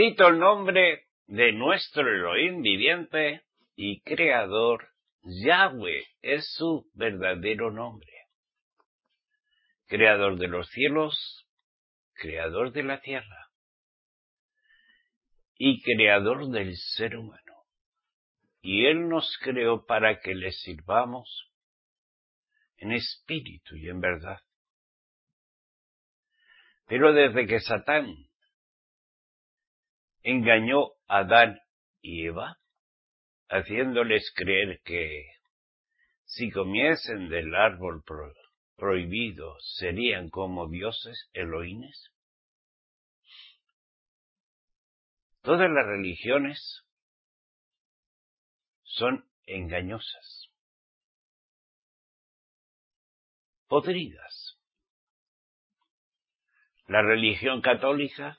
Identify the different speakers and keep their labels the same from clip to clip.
Speaker 1: Bendito el nombre de nuestro Elohim viviente y creador. Yahweh es su verdadero nombre. Creador de los cielos, creador de la tierra y creador del ser humano. Y Él nos creó para que le sirvamos en espíritu y en verdad. Pero desde que Satán engañó a Adán y Eva, haciéndoles creer que si comiesen del árbol prohibido serían como dioses Elohines, todas las religiones son engañosas, podridas. La religión católica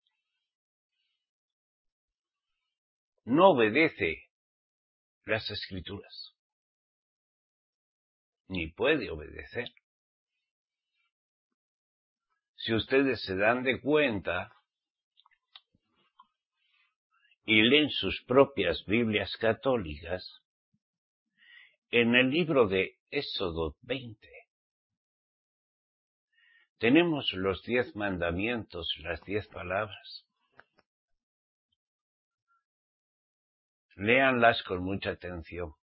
Speaker 1: no obedece las Escrituras, ni puede obedecer. Si ustedes se dan de cuenta y leen sus propias Biblias católicas, en el libro de Éxodo 20 tenemos los 10 mandamientos, las 10 palabras. Léanlas con mucha atención.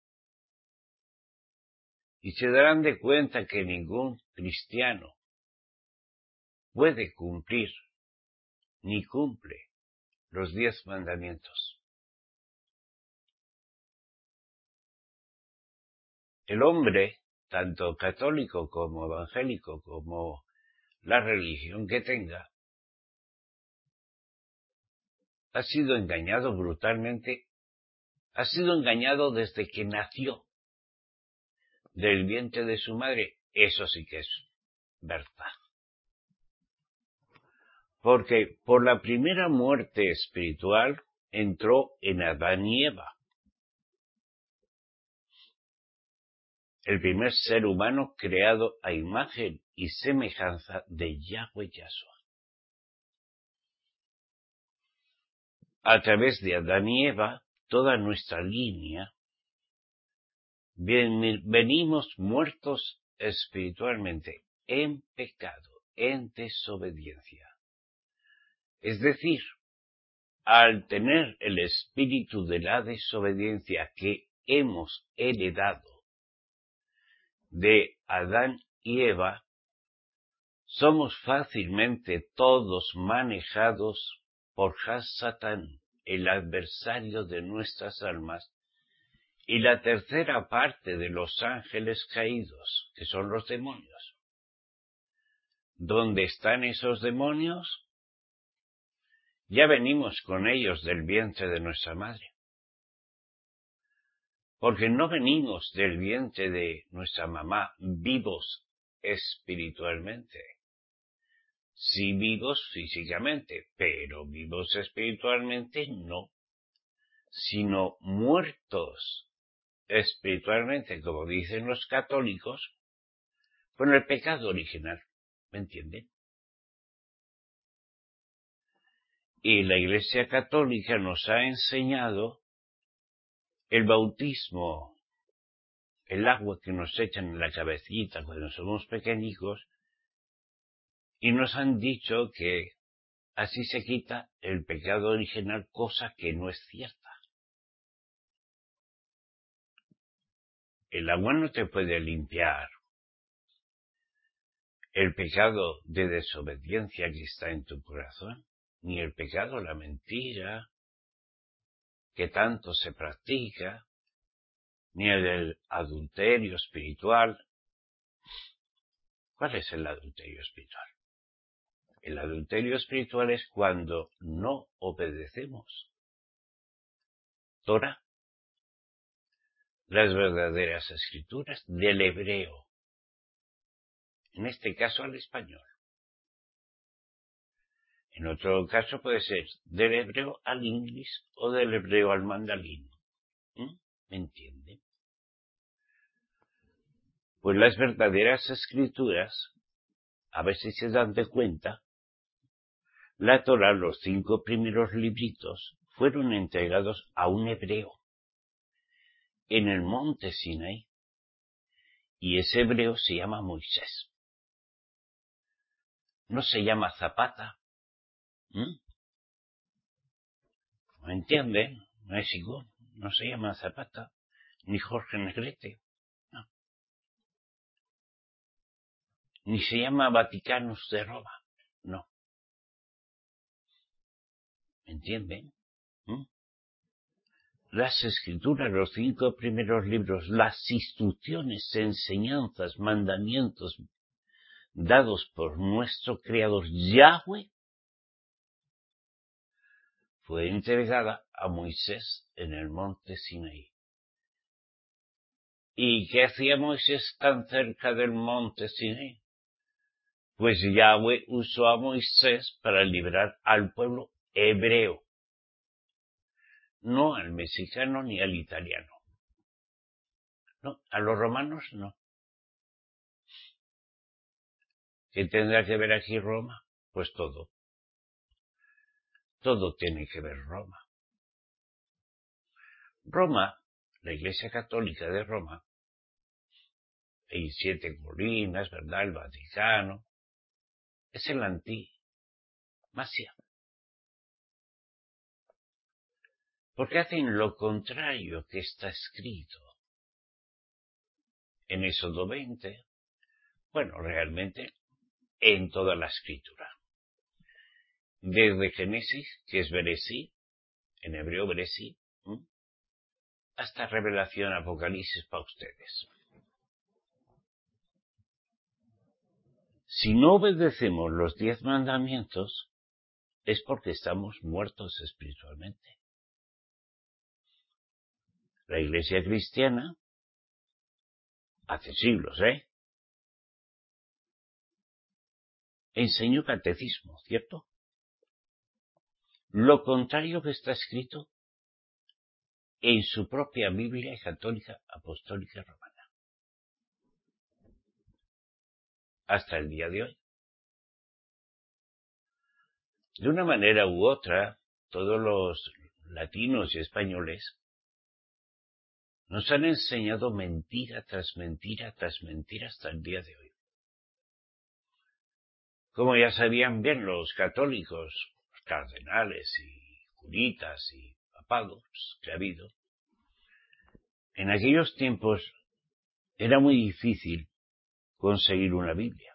Speaker 1: Y se darán de cuenta que ningún cristiano puede cumplir ni cumple los 10 mandamientos. El hombre, tanto católico como evangélico, como la religión que tenga, ha sido engañado brutalmente, ha sido engañado desde que nació del vientre de su madre. Eso sí que es verdad. Porque por la primera muerte espiritual entró en Adán y Eva, el primer ser humano creado a imagen y semejanza de Yahweh Yahshua. A través de Adán y Eva, toda nuestra línea, venimos muertos espiritualmente, en pecado, en desobediencia. Es decir, al tener el espíritu de la desobediencia que hemos heredado de Adán y Eva, somos fácilmente todos manejados por Satán, el adversario de nuestras almas, y la tercera parte de los ángeles caídos, que son los demonios. ¿Dónde están esos demonios? Ya venimos con ellos del vientre de nuestra madre. Porque no venimos del vientre de nuestra mamá vivos espiritualmente. Sí vivos físicamente, pero vivos espiritualmente no, sino muertos espiritualmente, como dicen los católicos, con el pecado original. ¿Me entienden? Y la Iglesia Católica nos ha enseñado el bautismo, el agua que nos echan en la cabecita cuando somos pequeñicos, y nos han dicho que así se quita el pecado original, cosa que no es cierta. El agua no te puede limpiar el pecado de desobediencia que está en tu corazón, ni el pecado, la mentira, que tanto se practica, ni el del adulterio espiritual. ¿Cuál es el adulterio espiritual? El adulterio espiritual es cuando no obedecemos Torah, las verdaderas escrituras del hebreo, en este caso al español. En otro caso puede ser del hebreo al inglés o del hebreo al mandarín. ¿Me entienden? Pues las verdaderas escrituras, a ver si se dan de cuenta, La Torá, los 5 primeros libritos, fueron entregados a un hebreo en el monte Sinaí. Y ese hebreo se llama Moisés. No se llama Zapata. ¿Me entienden? México no se llama Zapata, ni Jorge Negrete. No. Ni se llama Vaticanos de Roma. No. ¿Me entienden? Las escrituras, los 5 primeros libros, las instrucciones, enseñanzas, mandamientos dados por nuestro Creador Yahweh, fue entregada a Moisés en el monte Sinaí. ¿Y qué hacía Moisés tan cerca del monte Sinaí? Pues Yahweh usó a Moisés para liberar al pueblo hebreo, no al mexicano ni al italiano. No, a los romanos no. ¿Qué tendrá que ver aquí Roma? Pues todo. Todo tiene que ver Roma. Roma, la Iglesia Católica de Roma, hay 7 colinas, ¿verdad? El Vaticano, es el antimasia. Porque hacen lo contrario que está escrito en Éxodo 20, bueno, realmente en toda la escritura. Desde Génesis, que es Beresí, en hebreo Beresí, hasta Revelación, Apocalipsis para ustedes. Si no obedecemos los 10 mandamientos, es porque estamos muertos espiritualmente. La Iglesia cristiana, hace siglos, enseñó catecismo, ¿cierto? Lo contrario que está escrito en su propia Biblia católica, apostólica y romana. Hasta el día de hoy. De una manera u otra, todos los latinos y españoles nos han enseñado mentira tras mentira tras mentira hasta el día de hoy. Como ya sabían bien los católicos, los cardenales y curitas y papados que ha habido, en aquellos tiempos era muy difícil conseguir una Biblia.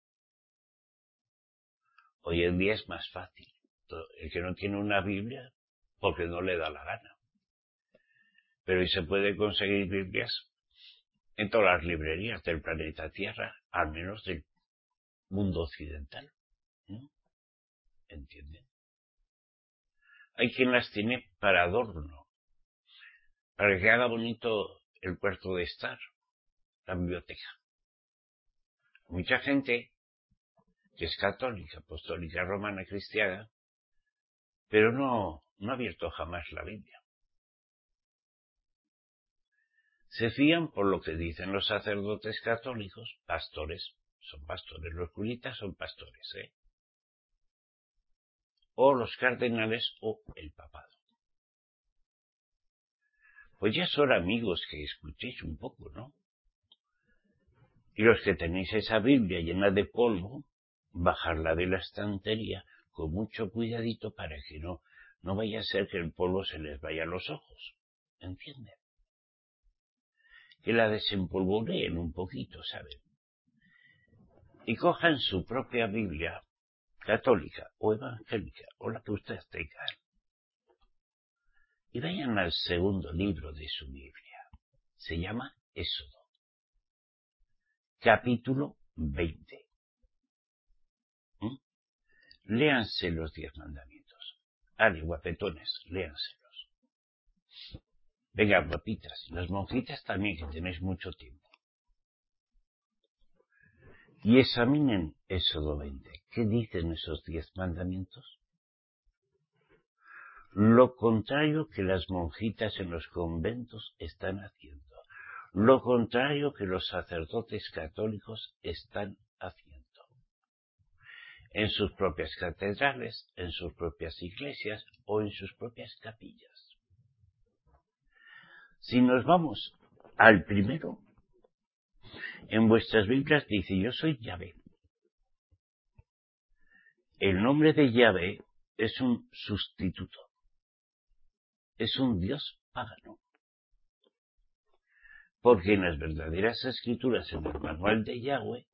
Speaker 1: Hoy en día es más fácil. El que no tiene una Biblia, porque no le da la gana. Pero hoy se puede conseguir Biblias en todas las librerías del planeta Tierra, al menos del mundo occidental. ¿No? ¿Entienden? Hay quien las tiene para adorno, para que haga bonito el cuarto de estar, la biblioteca. Mucha gente que es católica, apostólica, romana, cristiana, pero no ha abierto jamás la Biblia. Se fían por lo que dicen los sacerdotes católicos, pastores, son pastores, los curitas son pastores, o los cardenales o el papado. Pues ya son amigos que escuchéis un poco, ¿no? Y los que tenéis esa Biblia llena de polvo, bajarla de la estantería con mucho cuidadito para que no vaya a ser que el polvo se les vaya a los ojos. ¿Entienden? Que la desempolvoreen un poquito, ¿saben? Y cojan su propia Biblia católica o evangélica o la que ustedes tengan y vayan al segundo libro de su Biblia. Se llama Éxodo. Capítulo 20. Léanse los 10 mandamientos. Ale, guapetones, léanselos. Venga, guapitas, las monjitas también, que tenéis mucho tiempo. Y examinen Éxodo 20. ¿Qué dicen esos 10 mandamientos? Lo contrario que las monjitas en los conventos están haciendo. Lo contrario que los sacerdotes católicos están haciendo. en sus propias catedrales, en sus propias iglesias o en sus propias capillas. Si nos vamos al primero, en vuestras Biblias dice: yo soy Yahvé. El nombre de Yahvé es un sustituto, es un Dios pagano. Porque en las verdaderas escrituras, en el manual de Yahweh,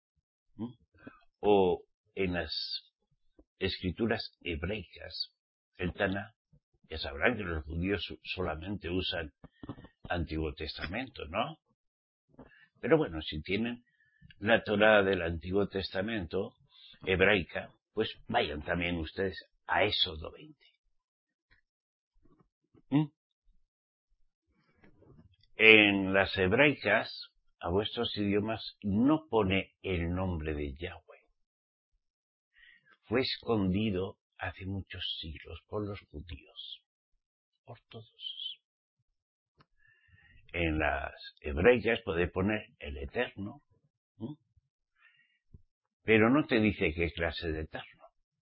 Speaker 1: o en las escrituras hebreicas, el Taná, ya sabrán que los judíos solamente usan Antiguo Testamento, ¿no? Pero bueno, si tienen la Torá del Antiguo Testamento hebraica, pues vayan también ustedes a Éxodo 20. En las hebraicas, a vuestros idiomas, no pone el nombre de Yahweh. Fue escondido hace muchos siglos por los judíos ortodoxos. En las hebraicas puede poner el Eterno, pero no te dice qué clase de Eterno.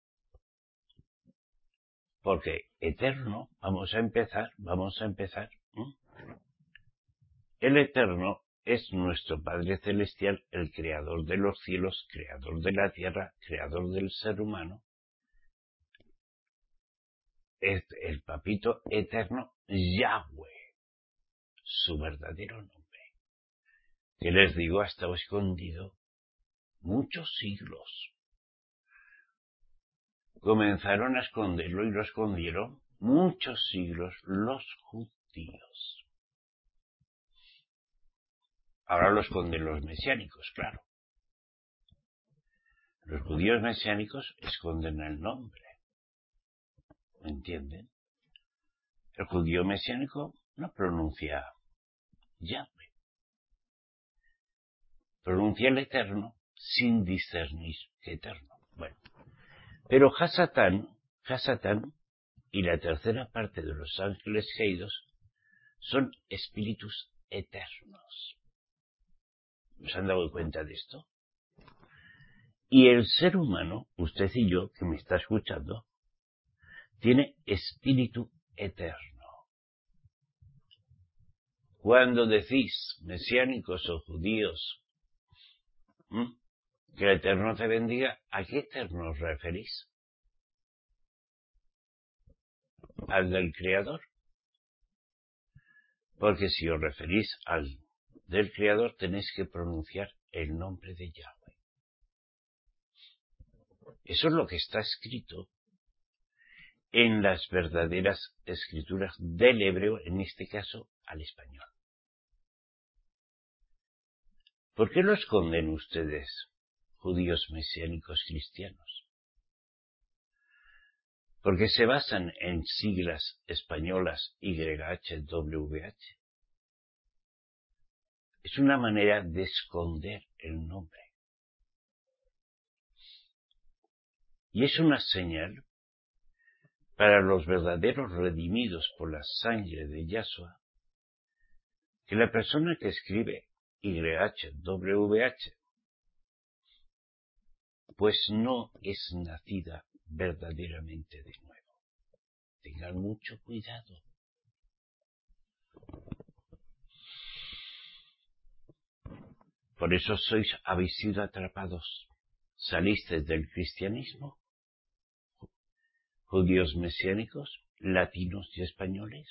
Speaker 1: Porque Eterno, vamos a empezar. El Eterno es nuestro Padre Celestial, el Creador de los cielos, Creador de la tierra, Creador del ser humano. Es el Papito Eterno, Yahweh, su verdadero nombre, que les digo ha estado escondido muchos siglos. Comenzaron a esconderlo y lo escondieron muchos siglos los judíos. Ahora lo esconden los mesiánicos, claro. Los judíos mesiánicos esconden el nombre. ¿Me entienden? El judío mesiánico no pronuncia Yahweh. Pronuncia el Eterno sin discernir que Eterno. Bueno, pero Hasatán y la tercera parte de los ángeles caídos son espíritus eternos. ¿Nos han dado cuenta de esto? Y el ser humano, usted y yo, que me está escuchando, tiene espíritu eterno. Cuando decís, mesiánicos o judíos, que el Eterno te bendiga, ¿a qué Eterno os referís? ¿Al del Creador? Porque si os referís al del Creador, tenéis que pronunciar el nombre de Yahweh. Eso es lo que está escrito en las verdaderas escrituras del hebreo, en este caso al español. ¿Por qué lo esconden ustedes, judíos mesiánicos cristianos? Porque se basan en siglas españolas YHWH. Es una manera de esconder el nombre. Y es una señal para los verdaderos redimidos por la sangre de Yahshua, que la persona que escribe YHWH pues no es nacida verdaderamente de nuevo. Tengan mucho cuidado. Por eso habéis sido atrapados. Salisteis del cristianismo, judíos mesiánicos, latinos y españoles,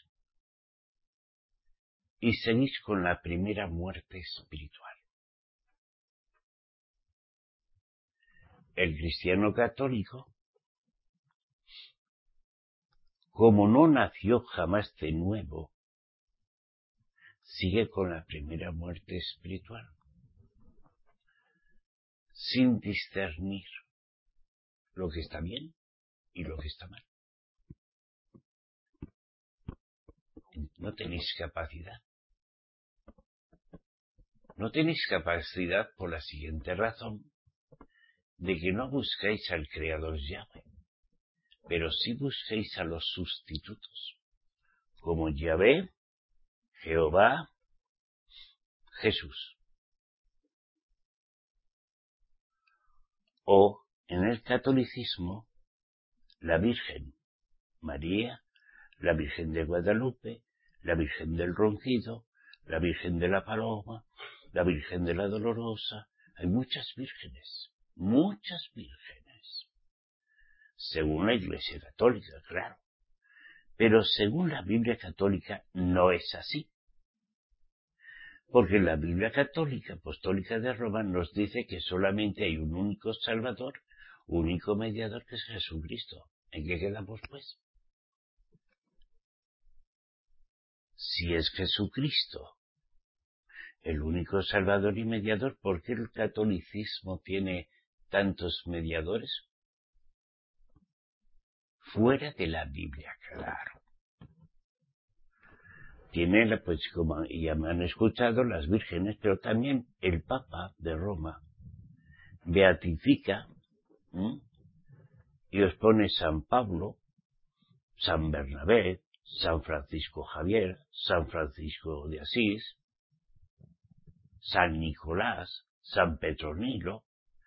Speaker 1: y seguís con la primera muerte espiritual. El cristiano católico, como no nació jamás de nuevo, sigue con la primera muerte espiritual, sin discernir lo que está bien y lo que está mal. No tenéis capacidad. No tenéis capacidad por la siguiente razón, de que no buscáis al Creador Yahweh, pero sí buscáis a los sustitutos, como Yahvé, Jehová, Jesús. O, en el catolicismo, la Virgen María, la Virgen de Guadalupe, la Virgen del Ronquido, la Virgen de la Paloma, la Virgen de la Dolorosa. Hay muchas vírgenes, según la Iglesia Católica, claro. Pero según la Biblia Católica no es así. Porque la Biblia Católica Apostólica de Roma nos dice que solamente hay un único Salvador, único mediador, que es Jesucristo. ¿En qué quedamos, pues? Si es Jesucristo el único Salvador y mediador, ¿por qué el catolicismo tiene tantos mediadores? Fuera de la Biblia, claro. Tiene, pues como ya me han escuchado, las vírgenes, pero también el Papa de Roma beatifica y os pone San Pablo, San Bernabé, San Francisco Javier, San Francisco de Asís, San Nicolás, San Petronilo.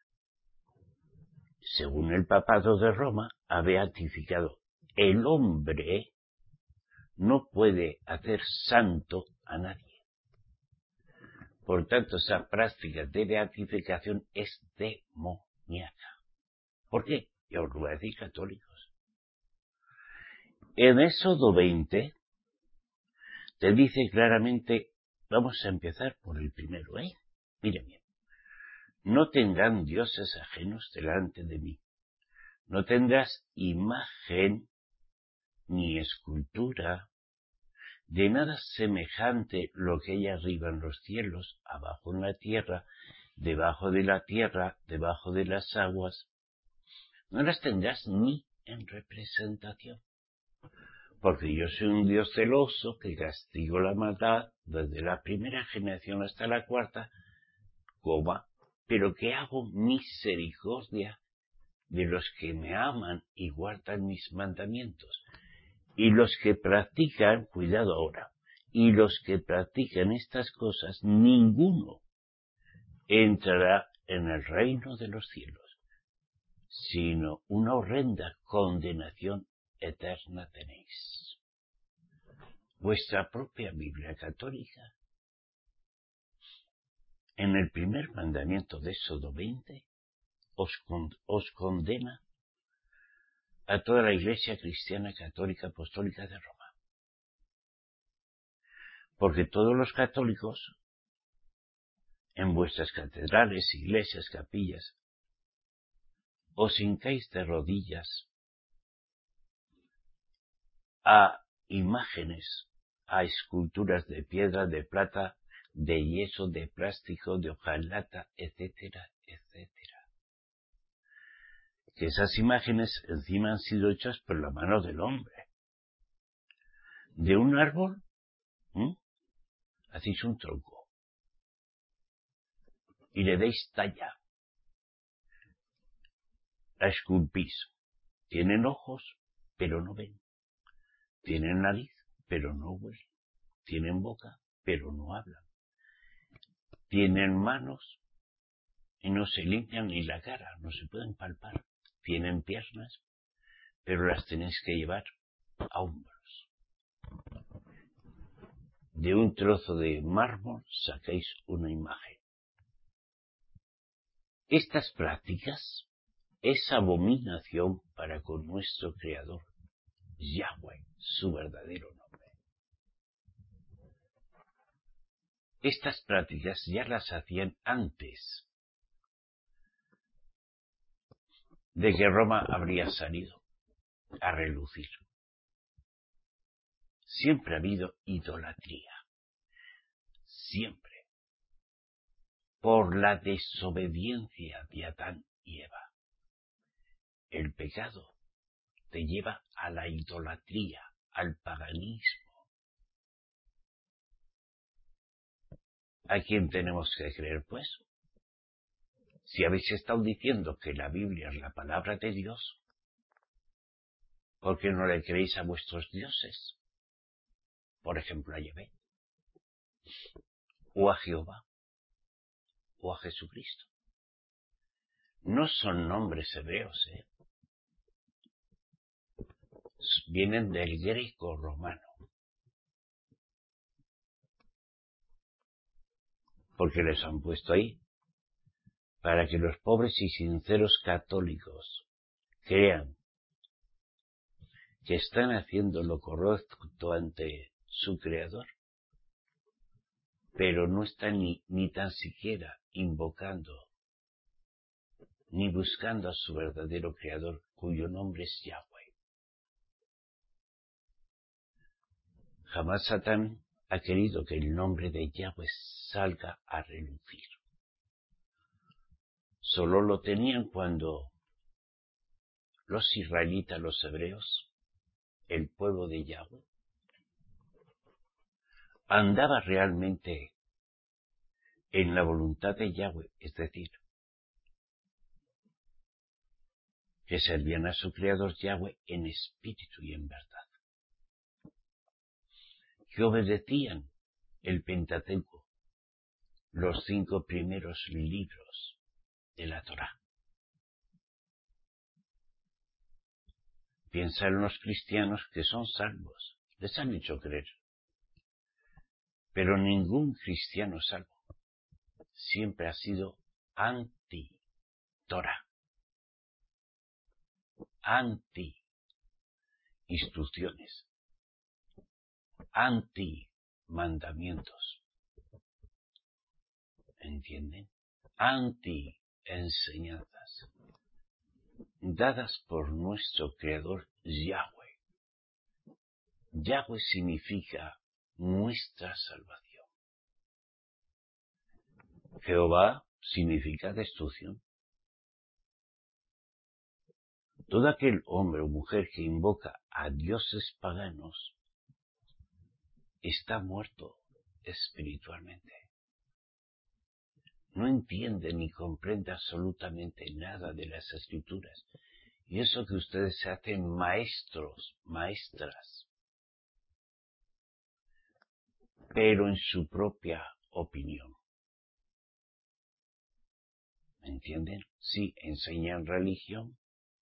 Speaker 1: Según el Papado de Roma, ha beatificado. El hombre no puede hacer santo a nadie. Por tanto, esa práctica de beatificación es demoníaca. ¿Por qué? Ya os lo voy a decir, católicos. En Éxodo 20 te dice claramente, vamos a empezar por el primero, Miren bien. No tendrán dioses ajenos delante de mí. No tendrás imagen ni escultura de nada semejante lo que hay arriba en los cielos, abajo en la tierra, debajo de la tierra, debajo de las aguas. No las tendrás ni en representación. Porque yo soy un Dios celoso que castigo la maldad desde la primera generación hasta la cuarta, pero que hago misericordia de los que me aman y guardan mis mandamientos. Y los que practican, cuidado ahora, y los que practican estas cosas, ninguno entrará en el reino de los cielos, sino una horrenda condenación eterna tenéis. Vuestra propia Biblia católica, en el primer mandamiento de Éxodo 20, os condena a toda la Iglesia cristiana católica apostólica de Roma. Porque todos los católicos, en vuestras catedrales, iglesias, capillas, os hincáis de rodillas a imágenes, a esculturas de piedra, de plata, de yeso, de plástico, de hojalata, etcétera, etcétera. Que esas imágenes encima han sido hechas por la mano del hombre. De un árbol, hacéis un tronco y le dais talla. La esculpís. Tienen ojos, pero no ven. Tienen nariz, pero no huelen. Tienen boca, pero no hablan. Tienen manos y no se limpian ni la cara, no se pueden palpar. Tienen piernas, pero las tenéis que llevar a hombros. De un trozo de mármol sacáis una imagen. Estas prácticas es abominación para con nuestro Creador, Yahweh, su verdadero nombre. Estas prácticas ya las hacían antes de que Roma habría salido a relucir. Siempre ha habido idolatría. Siempre. Por la desobediencia de Adán y Eva. El pecado te lleva a la idolatría, al paganismo. ¿A quién tenemos que creer, pues? Si habéis estado diciendo que la Biblia es la palabra de Dios, ¿por qué no le creéis a vuestros dioses? Por ejemplo, a Yahvé, o a Jehová, o a Jesucristo. no son nombres hebreos, vienen del greco romano, porque les han puesto ahí para que los pobres y sinceros católicos crean que están haciendo lo correcto ante su Creador, pero no están ni tan siquiera invocando ni buscando a su verdadero Creador, cuyo nombre es Yahweh. Jamás Satán ha querido que el nombre de Yahweh salga a relucir. Solo lo tenían cuando los israelitas, los hebreos, el pueblo de Yahweh, andaba realmente en la voluntad de Yahweh, es decir, que servían a su Creador Yahweh en espíritu y en verdad, que obedecían el Pentateuco, los 5 primeros libros de la Torá. Piensa en los cristianos que son salvos, les han hecho creer, pero ningún cristiano salvo siempre ha sido anti-Torá, anti-instrucciones, anti-mandamientos, ¿entienden? Anti-enseñanzas dadas por nuestro Creador Yahweh. Yahweh significa nuestra salvación. Jehová significa destrucción. Todo aquel hombre o mujer que invoca a dioses paganos está muerto espiritualmente. No entiende ni comprende absolutamente nada de las Escrituras. Y eso que ustedes se hacen maestros, maestras, pero en su propia opinión. ¿Me entienden? Sí, enseñan religión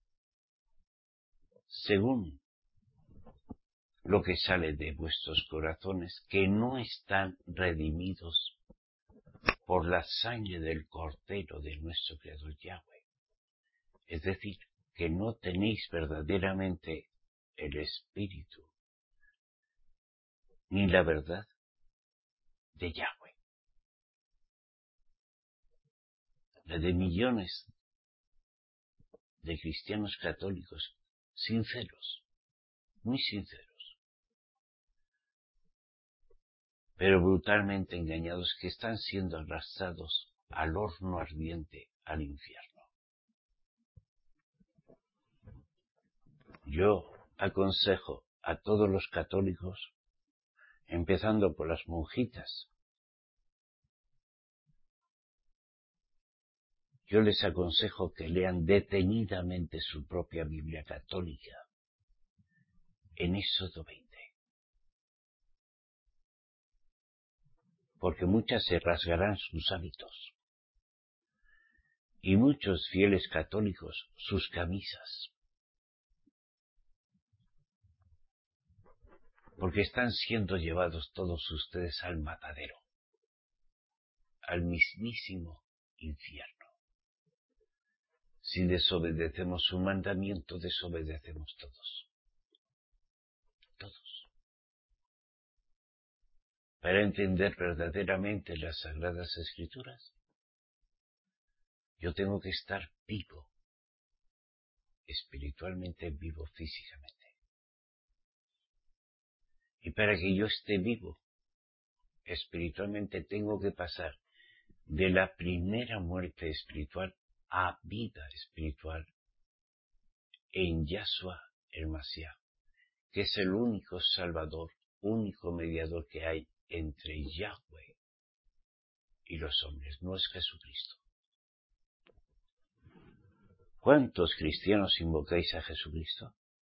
Speaker 1: según lo que sale de vuestros corazones, que no están redimidos por la sangre del Cordero de nuestro Creador Yahweh. Es decir, que no tenéis verdaderamente el Espíritu ni la verdad de Yahweh. La de millones de cristianos católicos sinceros, muy sinceros, pero brutalmente engañados, que están siendo arrastrados al horno ardiente, al infierno. Yo aconsejo a todos los católicos, empezando por las monjitas, yo les aconsejo que lean detenidamente su propia Biblia católica en Éxodo 20. Porque muchas se rasgarán sus hábitos y muchos fieles católicos sus camisas, porque están siendo llevados todos ustedes al matadero, al mismísimo infierno. Si desobedecemos su mandamiento, desobedecemos todos. Todos. Para entender verdaderamente las Sagradas Escrituras, yo tengo que estar vivo, espiritualmente vivo físicamente. Y para que yo esté vivo espiritualmente, tengo que pasar de la primera muerte espiritual a vida espiritual en Yahshua el Mashiach, que es el único Salvador, único mediador que hay entre Yahweh y los hombres, no es Jesucristo. ¿Cuántos cristianos invocáis a Jesucristo?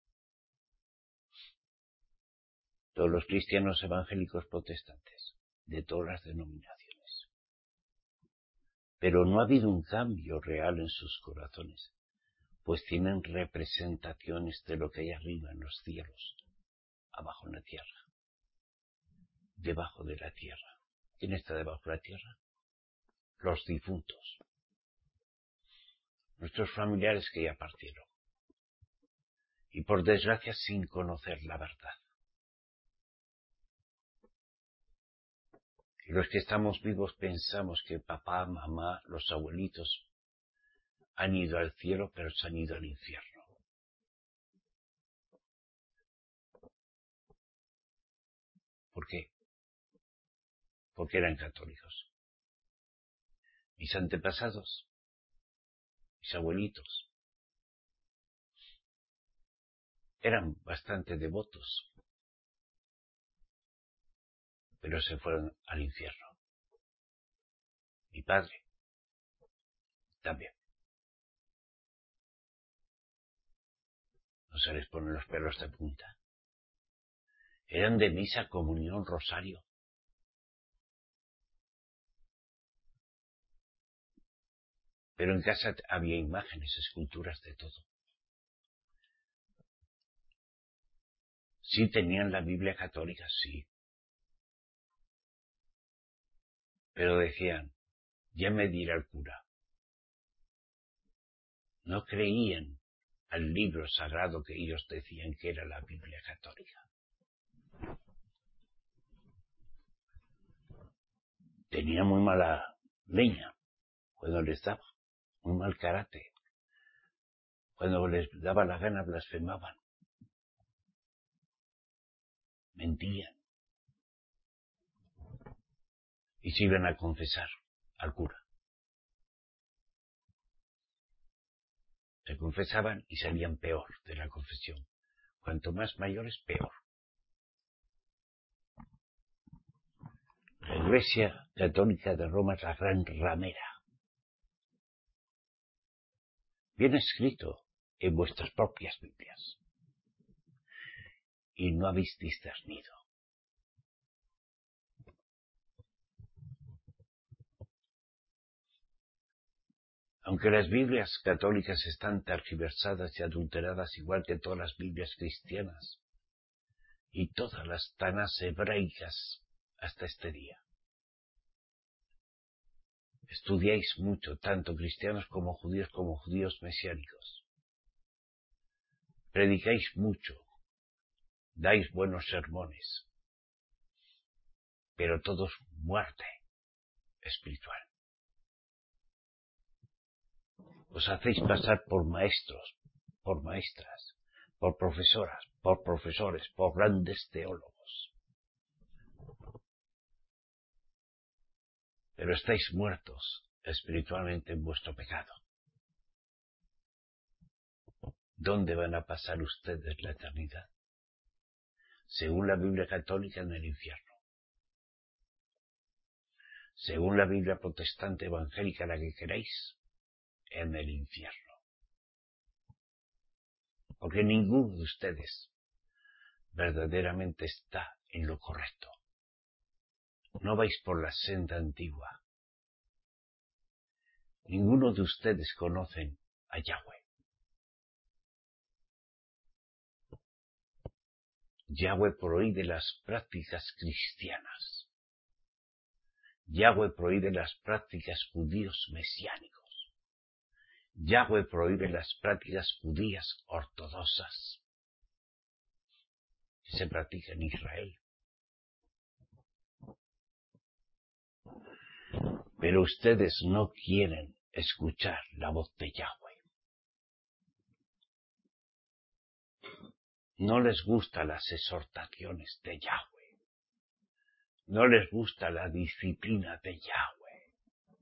Speaker 1: Todos los cristianos evangélicos protestantes, de todas las denominaciones. pero no ha habido un cambio real en sus corazones, pues tienen representaciones de lo que hay arriba en los cielos, abajo en la tierra, debajo de la tierra. ¿Quién está debajo de la tierra? Los difuntos, nuestros familiares que ya partieron, y por desgracia sin conocer la verdad. Y los que estamos vivos pensamos que papá, mamá, los abuelitos han ido al cielo, pero se han ido al infierno. ¿Por qué? Porque eran católicos. Mis antepasados, mis abuelitos, eran bastante devotos, pero se fueron al infierno. Mi padre también. No se les ponen los pelos de punta. Eran de misa, comunión, rosario. Pero en casa había imágenes, esculturas, de todo. Sí tenían la Biblia católica, sí. Pero decían, ya me dirá el cura. No creían al libro sagrado que ellos decían que era la Biblia católica. Tenía muy mala leña cuando les daba, muy mal carácter. Cuando les daba la gana blasfemaban, mentían y se iban a confesar al cura. Se confesaban y salían peor de la confesión. Cuanto más mayores, peor. La Iglesia Católica de Roma es la gran ramera. Viene escrito en vuestras propias Biblias. Y no habéis discernido. Aunque las Biblias católicas están tergiversadas y adulteradas igual que todas las Biblias cristianas y todas las Tanás hebraicas hasta este día. Estudiáis mucho, tanto cristianos como judíos mesiánicos. Predicáis mucho, dais buenos sermones, pero todo es muerte espiritual. Os hacéis pasar por maestros, por maestras, por profesoras, por profesores, por grandes teólogos. Pero estáis muertos espiritualmente en vuestro pecado. ¿Dónde van a pasar ustedes la eternidad? Según la Biblia católica, en el infierno. Según la Biblia protestante evangélica, la que queráis, en el infierno. Porque ninguno de ustedes verdaderamente está en lo correcto. No vais por la senda antigua. Ninguno de ustedes conocen a Yahweh. Yahweh prohíbe las prácticas cristianas. Yahweh prohíbe las prácticas judíos mesiánicos. Yahweh prohíbe las prácticas judías ortodoxas que se practican en Israel. Pero ustedes no quieren escuchar la voz de Yahweh. No les gustan las exhortaciones de Yahweh. No les gusta la disciplina de Yahweh.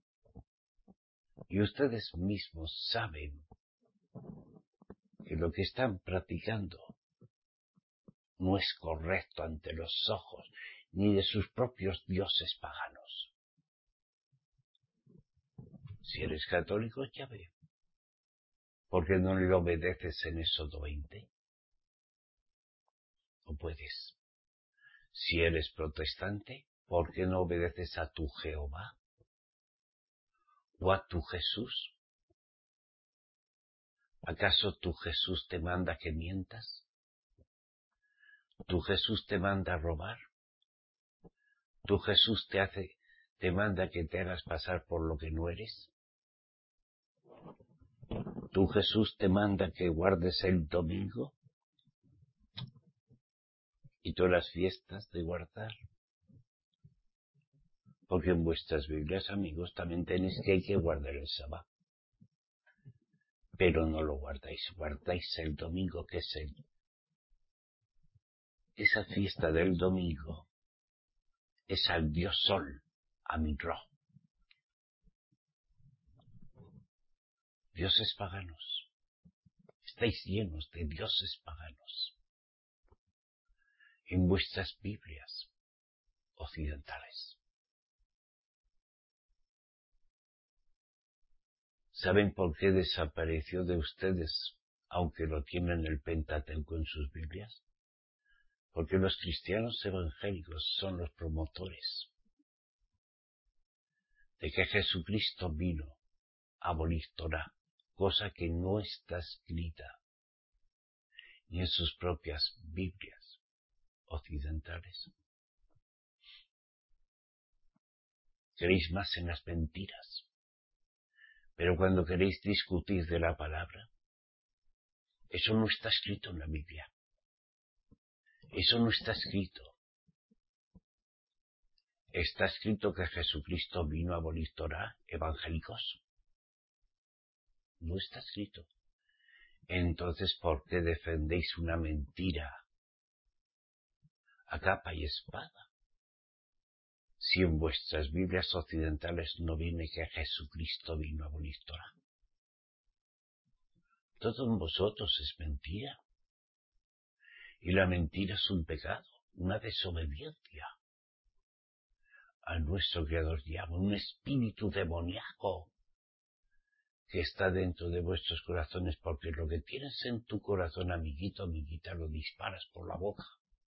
Speaker 1: Y ustedes mismos saben que lo que están practicando no es correcto ante los ojos ni de sus propios dioses paganos. Si eres católico, ya ve. ¿Por qué no le obedeces en Éxodo 20? No puedes. Si eres protestante, ¿por qué no obedeces a tu Jehová? o a tu Jesús? ¿Acaso tu Jesús te manda que mientas? ¿Tu Jesús te manda a robar? ¿Tu Jesús te manda que te hagas pasar por lo que no eres? ¿Tu Jesús te manda que guardes el domingo? ¿Y todas las fiestas de guardar? Porque en vuestras Biblias, amigos, también tenéis que hay que guardar el sábado. Pero no lo guardáis, guardáis el domingo, que es esa fiesta del domingo, es al dios Sol, a Miró. Dioses paganos. Estáis llenos de dioses paganos en vuestras Biblias occidentales. ¿Saben por qué desapareció de ustedes, aunque lo tienen el Pentateuco en sus Biblias? Porque los cristianos evangélicos son los promotores de que Jesucristo vino a abolir Torá, cosa que no está escrita ni en sus propias Biblias occidentales. Creéis más en las mentiras, pero cuando queréis discutir de la palabra, eso no está escrito en la Biblia. Eso no está escrito. Está escrito que Jesucristo vino a abolir Torá, evangélicos. No está escrito. Entonces, ¿por qué defendéis una mentira a capa y espada? Si en vuestras Biblias occidentales no viene que Jesucristo vino a abolir Torá. Todo en vosotros es mentira. Y la mentira es un pecado, una desobediencia a nuestro Creador Diablo, un espíritu demoníaco que está dentro de vuestros corazones, porque lo que tienes en tu corazón, amiguito, amiguita, lo disparas por la boca.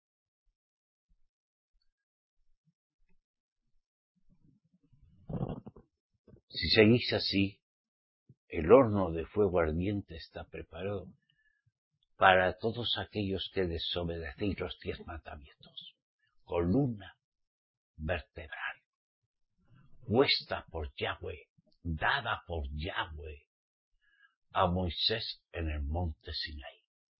Speaker 1: Si seguís así, el horno de fuego ardiente está preparado para todos aquellos que desobedecéis los 10 mandamientos. Columna vertebral, puesta por Yahweh, dada por Yahweh a Moisés en el monte Sinaí.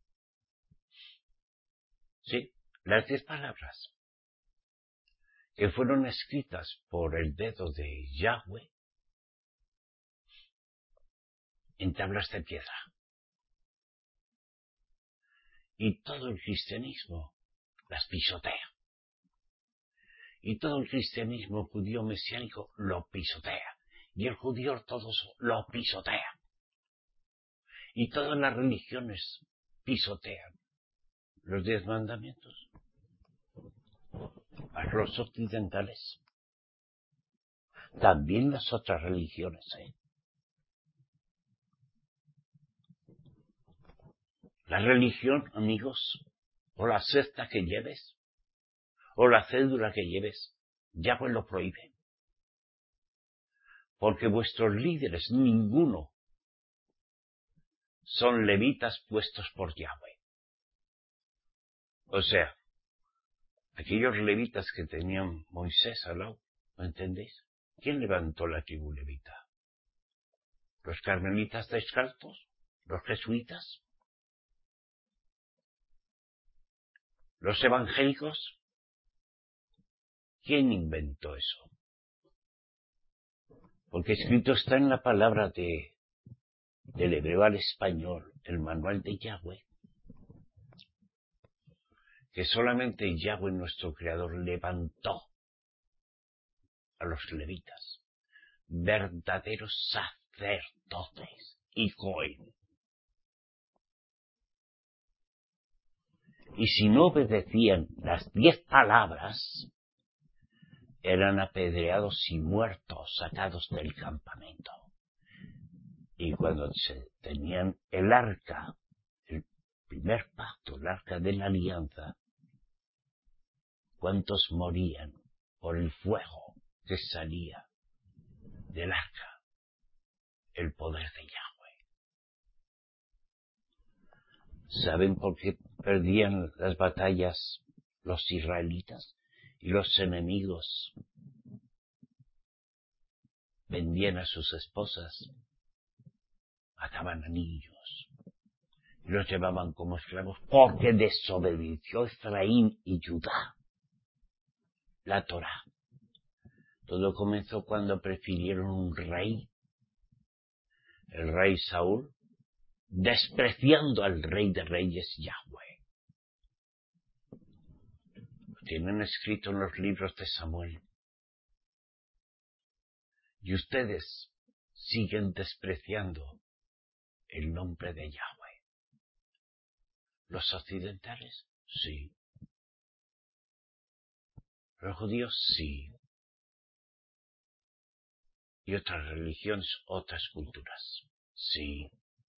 Speaker 1: Sí, las 10 palabras que fueron escritas por el dedo de Yahweh en tablas de piedra. Y todo el cristianismo las pisotea. Y todo el cristianismo judío mesiánico lo pisotea. Y el judío ortodoxo lo pisotea. Y todas las religiones pisotean los 10 mandamientos. A los occidentales. También las otras religiones, La religión, amigos, o la secta que lleves, o la cédula que lleves, Yahweh lo prohíbe. Porque vuestros líderes, ninguno, son levitas puestos por Yahweh. O sea, aquellos levitas que tenían Moisés al lado, ¿lo entendéis? ¿Quién levantó la tribu levita? ¿Los carmelitas descalzos? ¿Los jesuitas? ¿Los evangélicos? ¿Quién inventó eso? Porque escrito está en la palabra del hebreo al español, el manual de Yahweh, que solamente Yahweh, nuestro Creador, levantó a los levitas, verdaderos sacerdotes y cohen. Y si no obedecían las 10 palabras, eran apedreados y muertos, sacados del campamento. Y cuando se tenían el arca, el primer pacto, el arca de la alianza, ¿cuántos morían por el fuego que salía del arca? el poder de Yahweh. ¿Saben por qué perdían las batallas los israelitas? Y los enemigos vendían a sus esposas, mataban a niños y los llevaban como esclavos porque desobedeció Efraín y Judá la Torá. Todo comenzó cuando prefirieron un rey, el rey Saúl, despreciando al rey de reyes Yahweh. Lo tienen escrito en los libros de Samuel. Y ustedes siguen despreciando el nombre de Yahweh. ¿Los occidentales? Sí. ¿Los judíos? Sí. Y otras religiones, otras culturas. Sí.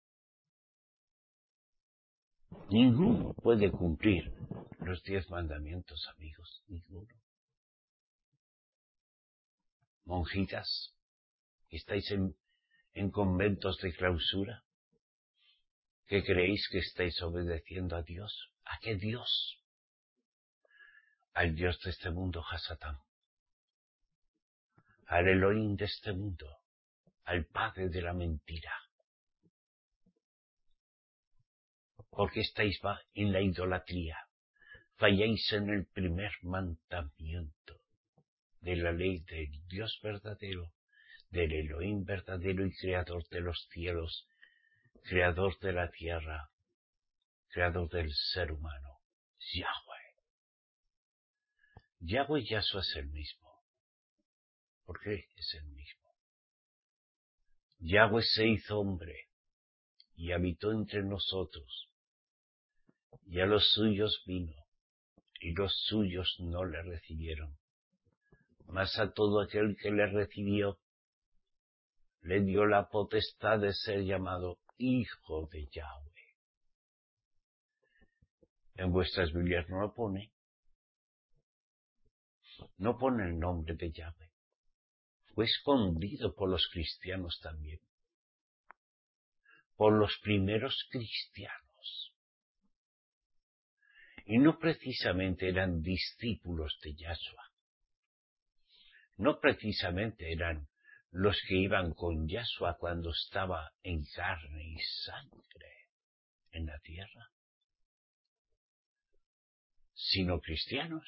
Speaker 1: Ninguno puede cumplir los 10 mandamientos, amigos. Ninguno. Monjitas, ¿estáis en conventos de clausura? ¿Qué creéis que estáis obedeciendo a Dios? ¿A qué Dios? Al Dios de este mundo, Hasatán. Al Elohim de este mundo. Al Padre de la mentira. Porque estáis en la idolatría. Falláis en el primer mandamiento de la ley del Dios verdadero, del Elohim verdadero y creador de los cielos, creador de la tierra, creador del ser humano, Yahweh. Yahweh y Yahshua es el mismo. ¿Por qué es el mismo? Yahweh se hizo hombre y habitó entre nosotros, y a los suyos vino, y los suyos no le recibieron. Mas a todo aquel que le recibió, le dio la potestad de ser llamado Hijo de Yahweh. En vuestras Biblias no lo pone. No pone el nombre de Yahweh. Fue escondido por los cristianos también. Por los primeros cristianos. Y no precisamente eran discípulos de Yahshua. No precisamente eran los que iban con Yahshua cuando estaba en carne y sangre en la tierra, sino cristianos.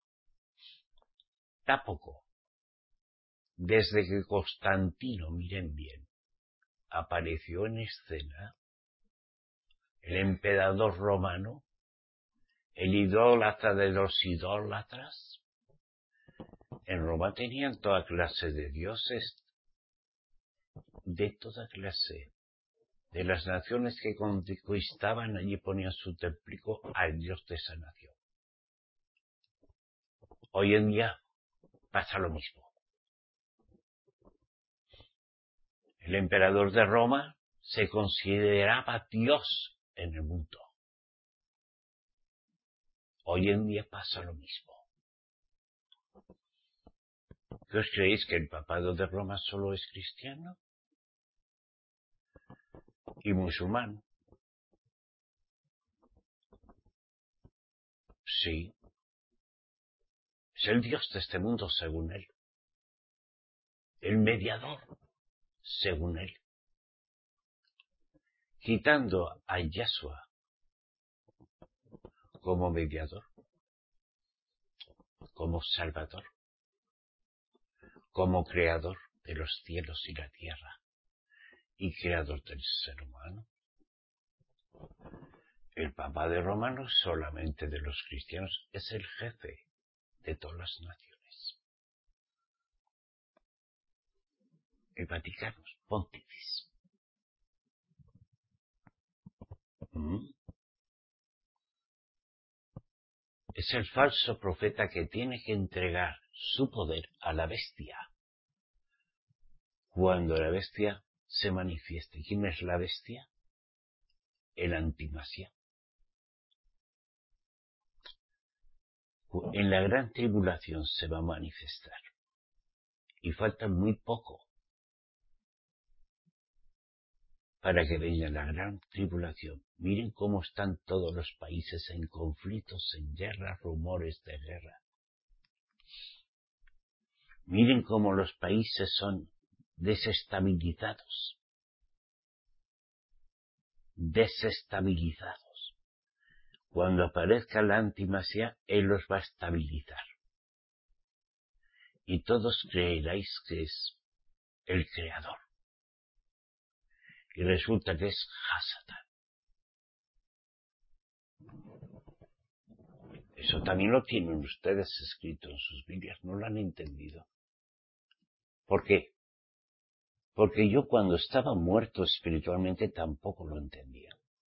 Speaker 1: Tampoco. Desde que Constantino, miren bien, apareció en escena, el emperador romano, el idólatra de los idólatras, en Roma tenían toda clase de dioses, de toda clase. De las naciones que conquistaban, allí ponían su templo al Dios de esa nación. Hoy en día pasa lo mismo. El emperador de Roma se consideraba Dios en el mundo. Hoy en día pasa lo mismo. ¿Qué os creéis, que el papado de Roma solo es cristiano? Y musulmán. Sí. Es el Dios de este mundo según él. El mediador según él. Quitando a Yahshua como mediador, como salvador, como creador de los cielos y la tierra y creador del ser humano. El Papa de Roma no solamente de los cristianos, es el jefe de todas las naciones. El Vaticano, Pontifex. Es el falso profeta que tiene que entregar su poder a la bestia cuando la bestia se manifieste. ¿Quién es la bestia? El antimasía. En la gran tribulación se va a manifestar. Y falta muy poco. para que venga la gran tribulación. Miren cómo están todos los países en conflictos, en guerras, rumores de guerra. Miren cómo los países son desestabilizados. Desestabilizados. Cuando aparezca la antimasia, Él los va a estabilizar. Y todos creeráis que es el Creador. Y resulta que es Hasatán. Eso también lo tienen ustedes escrito en sus Biblias, no lo han entendido. ¿Por qué? Porque yo cuando estaba muerto espiritualmente tampoco lo entendía.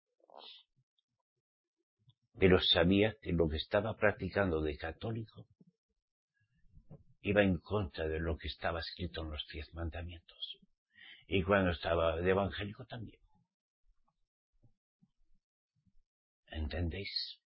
Speaker 1: Pero sabía que lo que estaba practicando de católico iba en contra de lo que estaba escrito en los 10 mandamientos. Y cuando estaba de evangélico también. ¿Entendéis?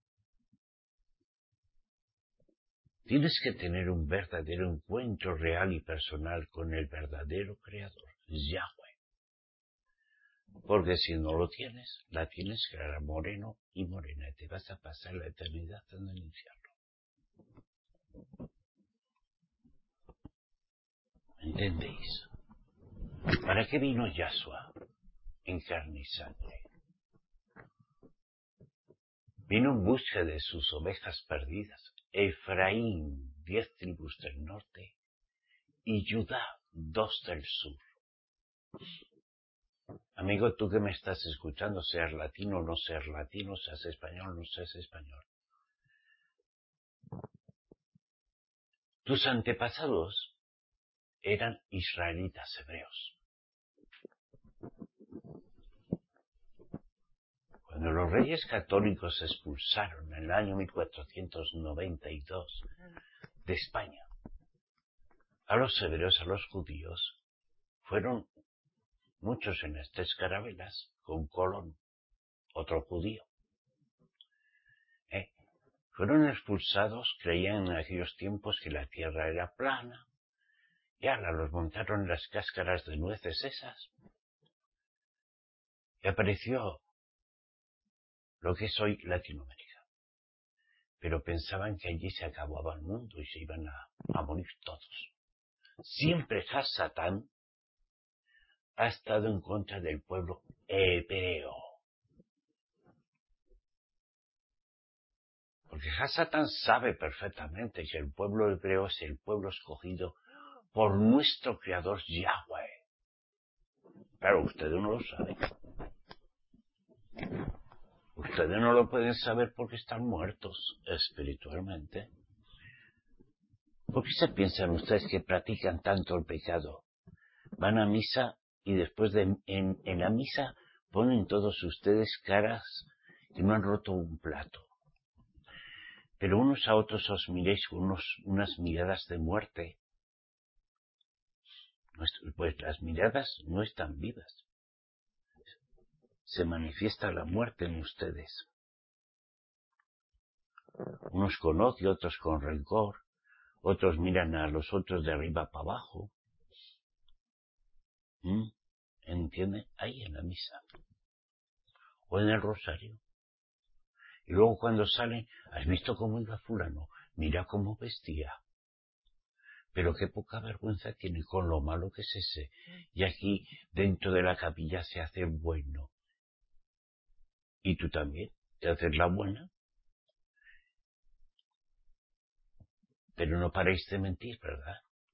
Speaker 1: Tienes que tener un verdadero encuentro real y personal con el verdadero Creador, Yahweh. Porque si no lo tienes, la tienes clara, moreno y morena, y te vas a pasar la eternidad en el infierno. ¿Entendéis? ¿Para qué vino Yahshua en carne y sangre? Vino en busca de sus ovejas perdidas. Efraín, 10 tribus del norte, y Judá, 2 del sur. Amigo, tú que me estás escuchando, seas latino o no seas latino, seas español o no seas español. Tus antepasados eran israelitas hebreos. Cuando los reyes católicos expulsaron en el año 1492 de España a los hebreos, a los judíos, fueron muchos en estas carabelas con Colón, otro judío. Fueron expulsados, creían en aquellos tiempos que la tierra era plana, y ahora los montaron en las cáscaras de nueces esas, y apareció lo que es hoy Latinoamérica. Pero pensaban que allí se acababa el mundo y se iban a morir todos. Siempre Hasatán ha estado en contra del pueblo hebreo. Porque Hasatán sabe perfectamente que el pueblo hebreo es el pueblo escogido por nuestro Creador Yahweh. Pero ustedes no lo saben. Ustedes no lo pueden saber porque están muertos espiritualmente. ¿Por qué se piensan ustedes que practican tanto el pecado? Van a misa y después en la misa ponen todos ustedes caras que no han roto un plato. Pero unos a otros os miréis con unas miradas de muerte. Pues las miradas no están vivas. Se manifiesta la muerte en ustedes. Unos con odio, otros con rencor, otros miran a los otros de arriba para abajo. ¿Entienden? Ahí en la misa. O en el rosario. Y luego cuando salen, ¿has visto cómo iba fulano? Mira cómo vestía. Pero qué poca vergüenza tiene con lo malo que es ese. Y aquí, dentro de la capilla, se hace bueno. Y tú también, te haces la buena. Pero no paréis de mentir, ¿verdad?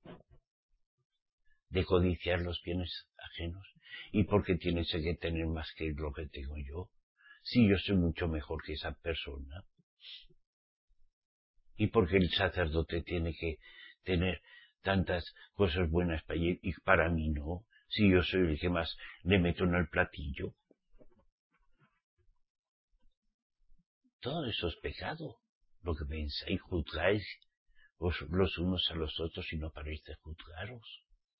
Speaker 1: De codiciar los bienes ajenos. ¿Y por qué tienes que tener más que lo que tengo yo? Si yo soy mucho mejor que esa persona. ¿Y por qué el sacerdote tiene que tener tantas cosas buenas para él y para mí no? Si yo soy el que más le meto en el platillo. Todo eso es pecado. Lo que pensáis, juzgáis los unos a los otros y no paréis de juzgaros.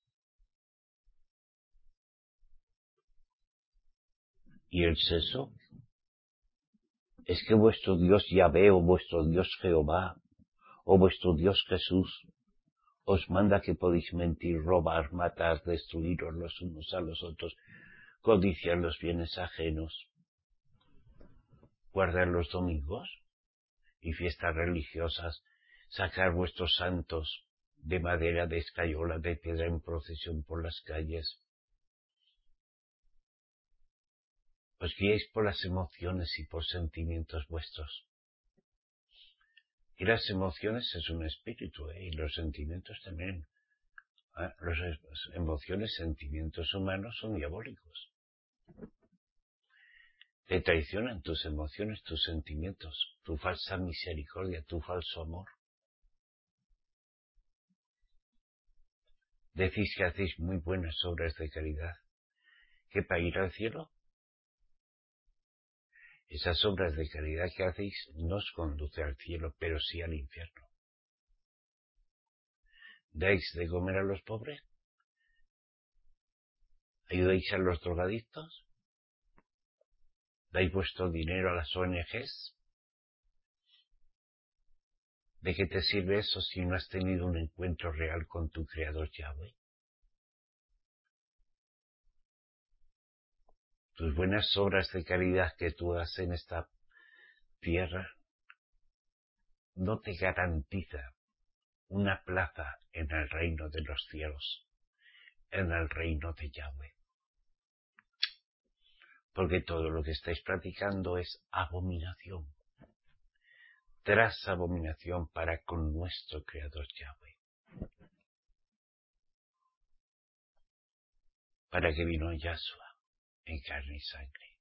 Speaker 1: ¿Y el sexo? Es que vuestro Dios Yahvé o vuestro Dios Jehová o vuestro Dios Jesús os manda que podéis mentir, robar, matar, destruiros los unos a los otros codiciar los bienes ajenos, guardar los domingos y fiestas religiosas, sacar vuestros santos de madera, de escayola, de piedra en procesión por las calles. Os guiáis por las emociones y por sentimientos vuestros. Y las emociones es un espíritu, y los sentimientos también. Las emociones, sentimientos humanos son diabólicos. Te traicionan tus emociones, tus sentimientos, tu falsa misericordia, tu falso amor. Decís que hacéis muy buenas obras de caridad, que para ir al cielo. Esas obras de caridad que hacéis no os conduce al cielo, pero sí al infierno. ¿Dais de comer a los pobres? ¿Ayudáis a los drogadictos? ¿Dais vuestro dinero a las ONGs? ¿De qué te sirve eso si no has tenido un encuentro real con tu Creador Yahweh? Tus buenas obras de caridad que tú haces en esta tierra no te garantiza una plaza en el reino de los cielos, en el reino de Yahweh. Porque todo lo que estáis practicando es abominación, tras abominación para con nuestro Creador Yahweh. ¿Para qué vino Yahshua en carne y sangre?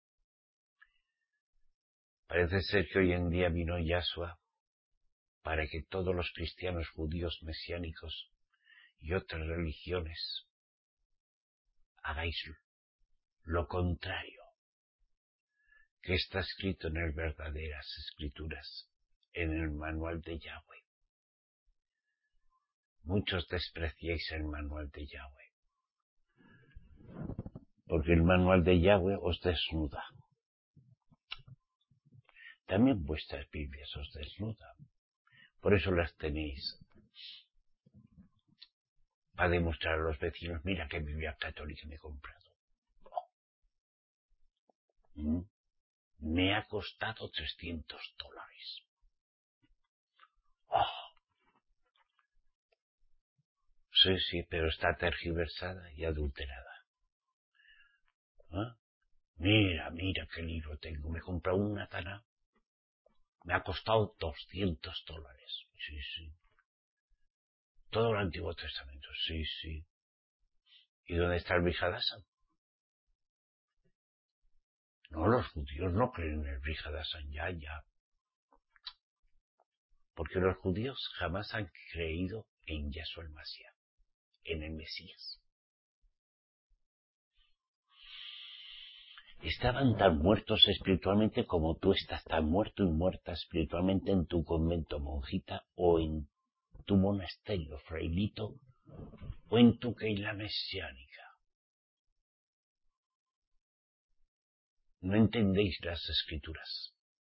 Speaker 1: Parece ser que hoy en día vino Yahshua para que todos los cristianos judíos mesiánicos y otras religiones hagáis lo contrario que está escrito en las verdaderas escrituras, en el manual de Yahweh. Muchos despreciáis el manual de Yahweh, porque el manual de Yahweh os desnuda. También vuestras Biblias os desnudan. Por eso las tenéis. Para demostrar a los vecinos, mira qué Biblia católica me he comprado. Me ha costado $300. Sí, pero está tergiversada y adulterada. Mira qué libro tengo. Me he comprado una Taná. Me ha costado $200. Sí. Todo el Antiguo Testamento. Sí. ¿Y dónde está el Brihadasan? No, los judíos no creen en el Brihadasan. Ya. Porque los judíos jamás han creído en Yahshua el Mashiach, en el Mesías. Estaban tan muertos espiritualmente como tú estás tan muerto y muerta espiritualmente en tu convento, monjita, o en tu monasterio, frailito, o en tu keila mesiánica. No entendéis las escrituras,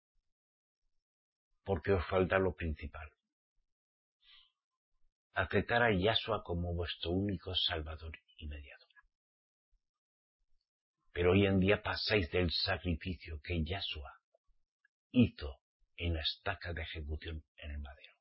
Speaker 1: porque os falta lo principal. Aceptar a Yahshua como vuestro único salvador y mediador. Pero hoy en día pasáis del sacrificio que Yahshua hizo en la estaca de ejecución en el madero.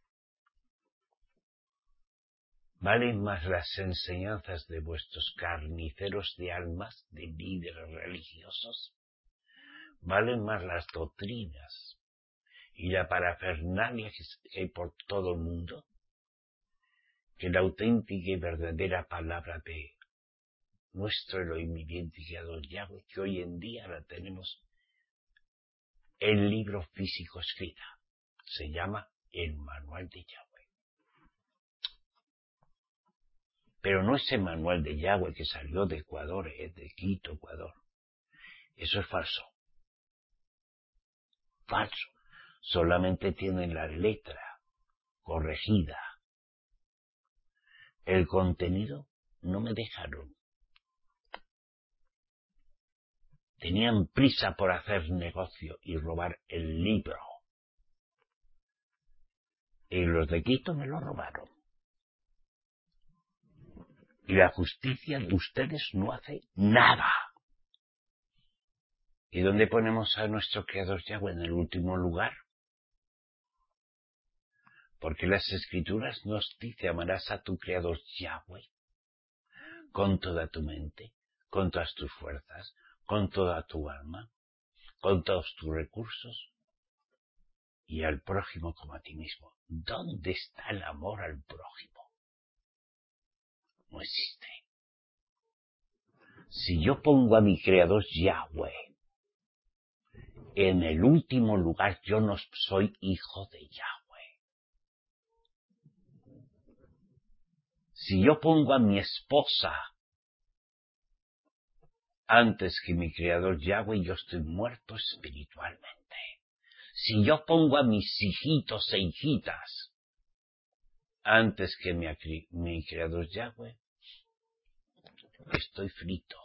Speaker 1: ¿Valen más las enseñanzas de vuestros carniceros de almas, de líderes religiosos? ¿Valen más las doctrinas y la parafernalia que hay por todo el mundo que la auténtica y verdadera palabra de nuestro Elohim viviente y Creador Yahweh, que hoy en día la tenemos en libro físico escrita? Se llama el Manual de Yahweh. Pero no ese Manual de Yahweh que salió de Ecuador, de Quito, Ecuador. Eso es falso. Falso. Solamente tienen la letra corregida. El contenido no me dejaron. Tenían prisa por hacer negocio y robar el libro. Y los de Quito me lo robaron. Y la justicia de ustedes no hace nada. ¿Y dónde ponemos a nuestro Creador Yahweh? En el último lugar. Porque las Escrituras nos dice, amarás a tu Creador Yahweh con toda tu mente, con todas tus fuerzas, con toda tu alma, con todos tus recursos, y al prójimo como a ti mismo. ¿Dónde está el amor al prójimo? No existe. Si yo pongo a mi Creador Yahweh en el último lugar, yo no soy hijo de Yahweh. Si yo pongo a mi esposa antes que mi Creador Yahweh, yo estoy muerto espiritualmente. Si yo pongo a mis hijitos e hijitas antes que mi Creador Yahweh, estoy frito.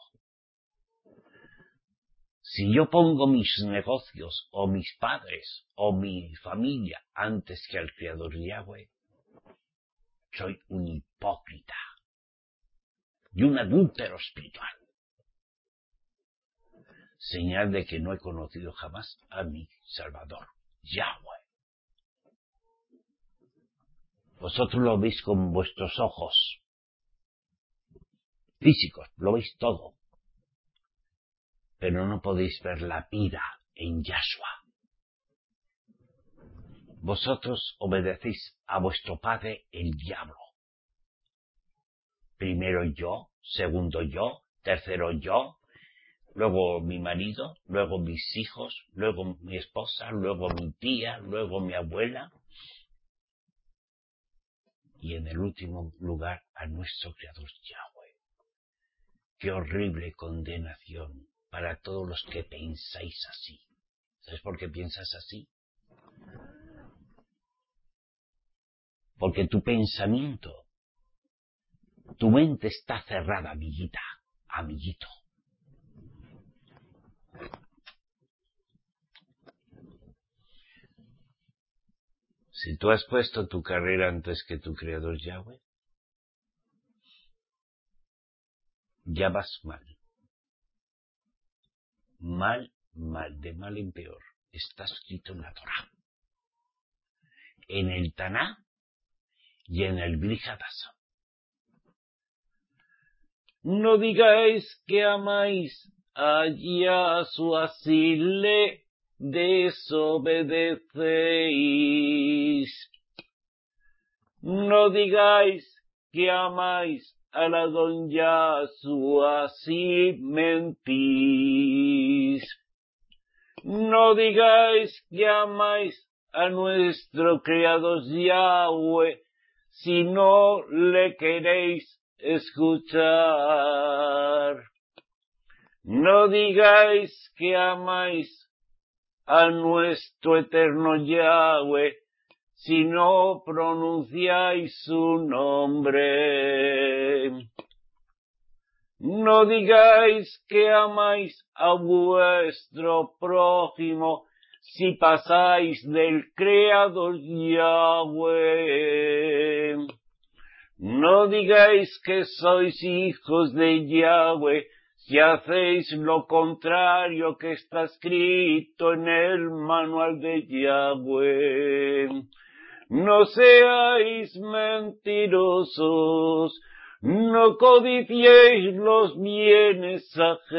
Speaker 1: Si yo pongo mis negocios, o mis padres, o mi familia antes que al Creador Yahweh, soy un hipócrita y un adúltero espiritual. Señal de que no he conocido jamás a mi Salvador, Yahweh. Vosotros lo veis con vuestros ojos físicos, lo veis todo, pero no podéis ver la vida en Yahshua. Vosotros obedecéis a vuestro padre el diablo. Primero yo, segundo yo, tercero yo, luego mi marido, luego mis hijos, luego mi esposa, luego mi tía, luego mi abuela, y en el último lugar a nuestro Creador Yahweh. Qué horrible condenación para todos los que pensáis así. ¿Sabes por qué piensas así? Porque tu pensamiento, tu mente está cerrada, amiguita, amiguito. Si tú has puesto tu carrera antes que tu Creador Yahweh, ya vas mal. Mal, mal, de mal en peor. Está escrito en la Torá, en el Taná y en el Brit Hadashah. No digáis que amáis a Yahshua si le desobedecéis. No digáis que amáis a la don Yahshua si mentís. No digáis que amáis a nuestro Creador Yahweh si no le queréis escuchar. No digáis que amáis a nuestro eterno Yahweh si no pronunciáis su nombre. No digáis que amáis a vuestro prójimo si pasáis del Creador Yahweh. No digáis que sois hijos de Yahweh si hacéis lo contrario que está escrito en el manual de Yahweh. No seáis mentirosos, no codiciéis los bienes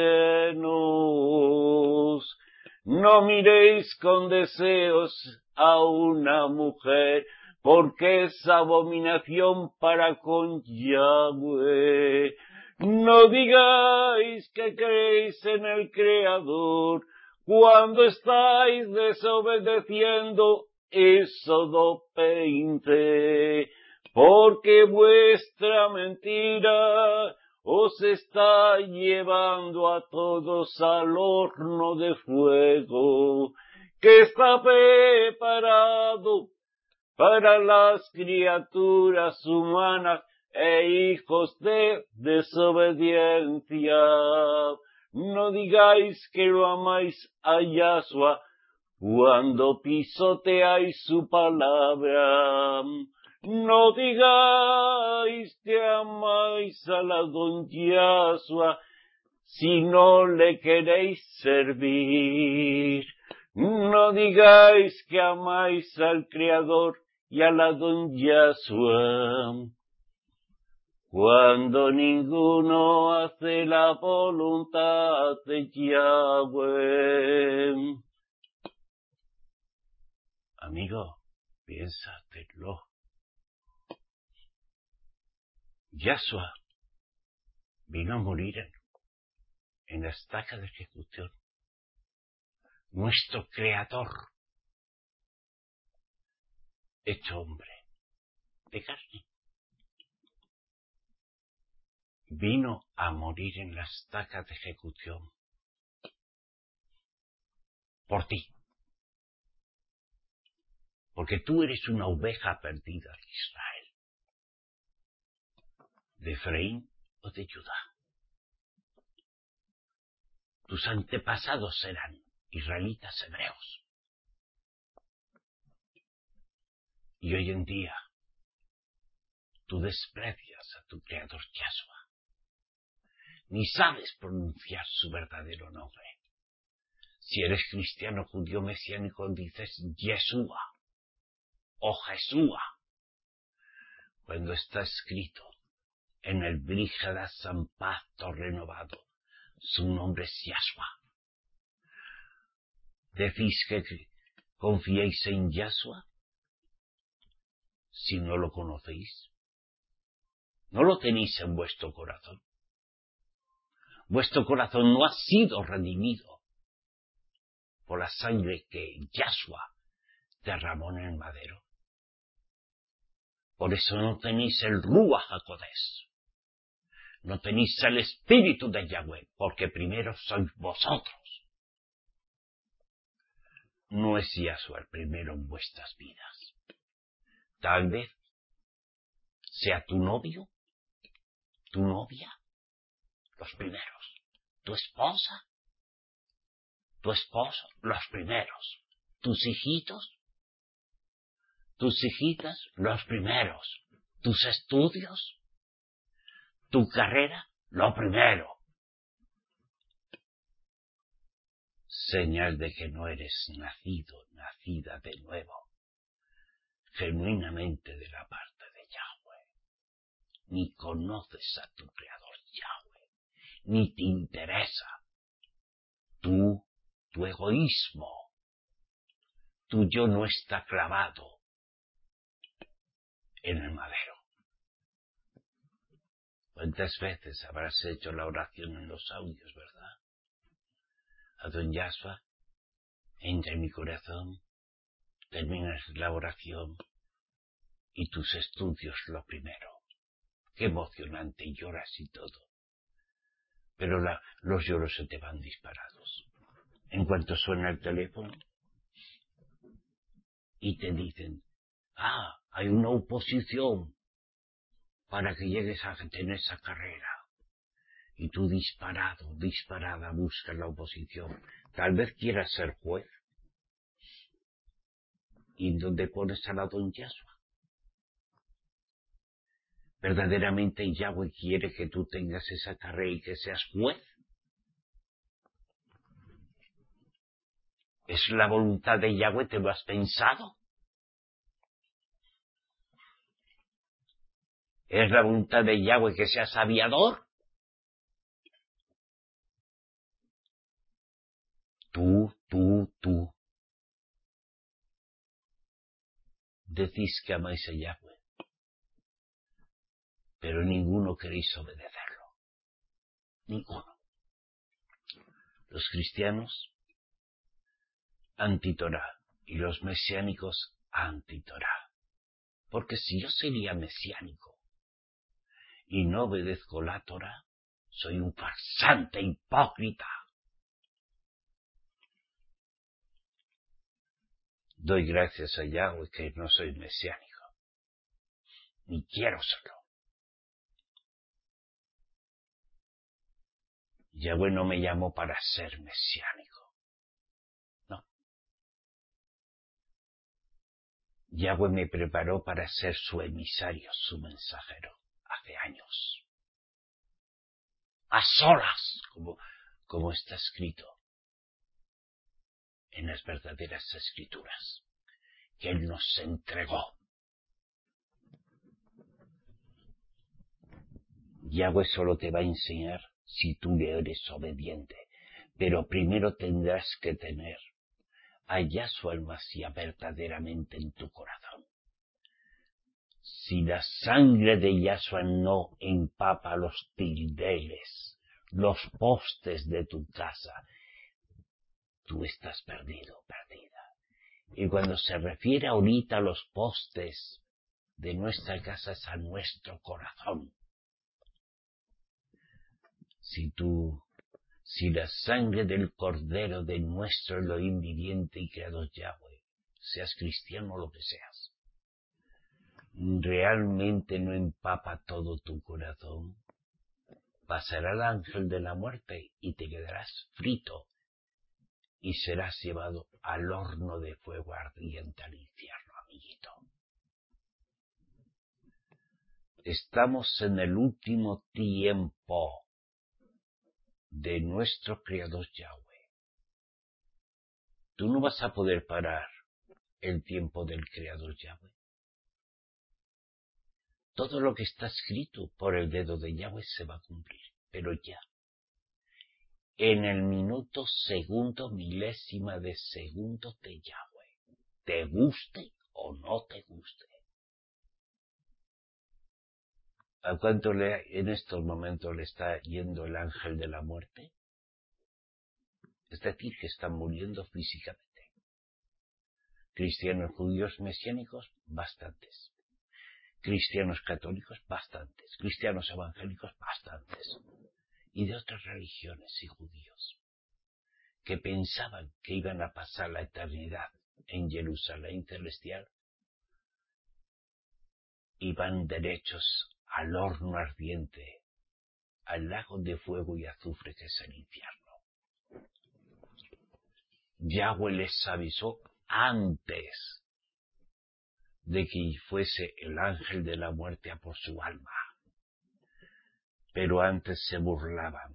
Speaker 1: ajenos, no miréis con deseos a una mujer, porque es abominación para con Yahweh. No digáis que creéis en el Creador cuando estáis desobedeciendo Éxodo 20, porque vuestra mentira os está llevando a todos al horno de fuego, que está preparado para las criaturas humanas e hijos de desobediencia. No digáis que lo amáis a Yahshua cuando pisoteáis su palabra. No digáis que amáis a la don Yahshua si no le queréis servir. No digáis que amáis al Creador y a la don Yahshua, cuando ninguno hace la voluntad de Yahweh. Amigo, piénsatelo. Yahshua vino a morir en la estaca de ejecución. Nuestro Creador, hecho hombre, de carne, vino a morir en la estaca de ejecución por ti. Porque tú eres una oveja perdida de Israel, de Efraín o de Judá. Tus antepasados eran israelitas hebreos. Y hoy en día tú desprecias a tu Creador Yahshua. Ni sabes pronunciar su verdadero nombre. Si eres cristiano, judío, mesiánico, dices Yeshua o Jesúa, cuando está escrito en el Brígida San Pacto renovado, su nombre es Yahshua. ¿Decís que confiéis en Yahshua si no lo conocéis? ¿No lo tenéis en vuestro corazón? Vuestro corazón no ha sido redimido por la sangre que Yahshua derramó en el madero. Por eso no tenéis el Ruach HaKodesh. No tenéis el Espíritu de Yahweh, porque primero sois vosotros. No es Yahshua el primero en vuestras vidas. Tal vez sea tu novio, tu novia, los primeros. Tu esposa, tu esposo, los primeros. Tus hijitos, tus hijitas, los primeros. Tus estudios, tu carrera, lo primero. Señal de que no eres nacido, nacida de nuevo, genuinamente de la parte de Yahweh. Ni conoces a tu Creador Yahweh, ni te interesa. Tu egoísmo, tu yo no está clavado en el madero. ¿Cuántas veces habrás hecho la oración en los audios, verdad? Adon Yahshua, entra en mi corazón, terminas la oración y tus estudios lo primero. Qué emocionante, y lloras y todo. Pero los lloros se te van disparados. En cuanto suena el teléfono y te dicen, hay una oposición para que llegues a tener esa carrera. Y tú disparada, buscas la oposición. Tal vez quieras ser juez. ¿Y dónde pones a la don Yahshua? ¿Verdaderamente Yahweh quiere que tú tengas esa carrera y que seas juez? ¿Es la voluntad de Yahweh? ¿Te lo has pensado? ¿Es la voluntad de Yahweh que seas aviador? Tú. Decís que amáis a Yahweh, pero ninguno queréis obedecerlo. Ninguno. Los cristianos, anti-Torah, y los mesiánicos, anti-Torah. Porque si yo sería mesiánico y no obedezco la Torah, soy un farsante hipócrita. Doy gracias a Yahweh que no soy mesiánico, ni quiero serlo. Yahweh no me llamó para ser mesiánico. No. Yahweh me preparó para ser su emisario, su mensajero, hace años. a solas, como está escrito en las verdaderas escrituras, que Él nos entregó. Yahweh solo te va a enseñar si tú le eres obediente, pero primero tendrás que tener a Yahshua el Mashiach verdaderamente en tu corazón. Si la sangre de Yahshua no empapa los tildeles, los postes de tu casa, tú estás perdido, perdida. Y cuando se refiere ahorita a los postes de nuestra casa es a nuestro corazón. Si la sangre del Cordero de nuestro Elohim viviente y creador Yahweh, seas cristiano o lo que seas, realmente no empapa todo tu corazón, pasará el ángel de la muerte y te quedarás frito y serás llevado al horno de fuego ardiente al infierno, amiguito. Estamos en el último tiempo de nuestro Creador Yahweh. Tú no vas a poder parar el tiempo del Creador Yahweh. Todo lo que está escrito por el dedo de Yahweh se va a cumplir, pero ya. En el minuto, segundo, milésima de segundo de Yahweh. Te guste o no te guste. ¿A cuánto en estos momentos le está yendo el ángel de la muerte? Es decir, que están muriendo físicamente. Cristianos judíos mesiánicos, bastantes. Cristianos católicos, bastantes. Cristianos evangélicos, bastantes. Y de otras religiones y judíos, que pensaban que iban a pasar la eternidad en Jerusalén celestial, y van derechos al horno ardiente, al lago de fuego y azufre que es el infierno. Yahweh les avisó antes de que fuese el ángel de la muerte a por su alma, pero antes se burlaban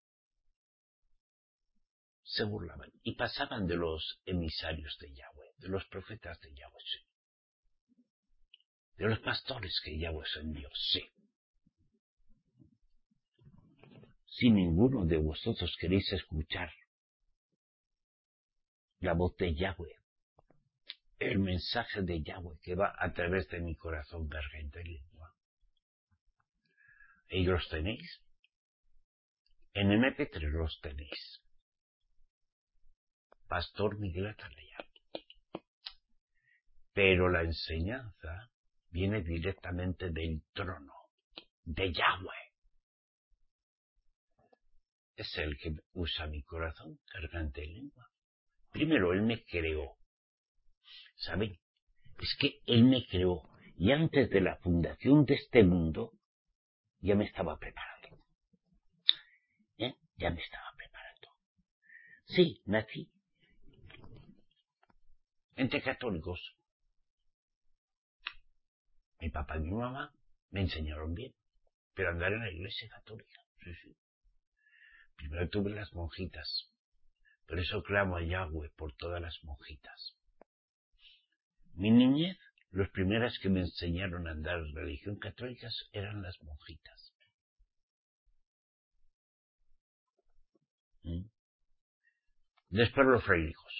Speaker 1: y pasaban de los emisarios de Yahweh, de los profetas de Yahweh, sí. De los pastores que Yahweh envió, sí. Si ninguno de vosotros queréis escuchar la voz de Yahweh, el mensaje de Yahweh que va a través de mi corazón, verga y de lengua, y los tenéis, en MP3 los tenéis. Pastor Miguel Atalaya. Pero la enseñanza viene directamente del trono, de Yahweh. Es el que usa mi corazón, garganta y lengua. Primero, Él me creó. ¿Saben? Es que Él me creó y antes de la fundación de este mundo ya me estaba preparando. Ya me estaba preparando. Sí, nací entre católicos. Mi papá y mi mamá me enseñaron bien, pero andar en la iglesia católica. Sí, sí. Primero tuve las monjitas. Por eso clamo a Yahweh por todas las monjitas. Mi niñez, los primeras que me enseñaron a andar en religión católica eran las monjitas. Después los frailicos.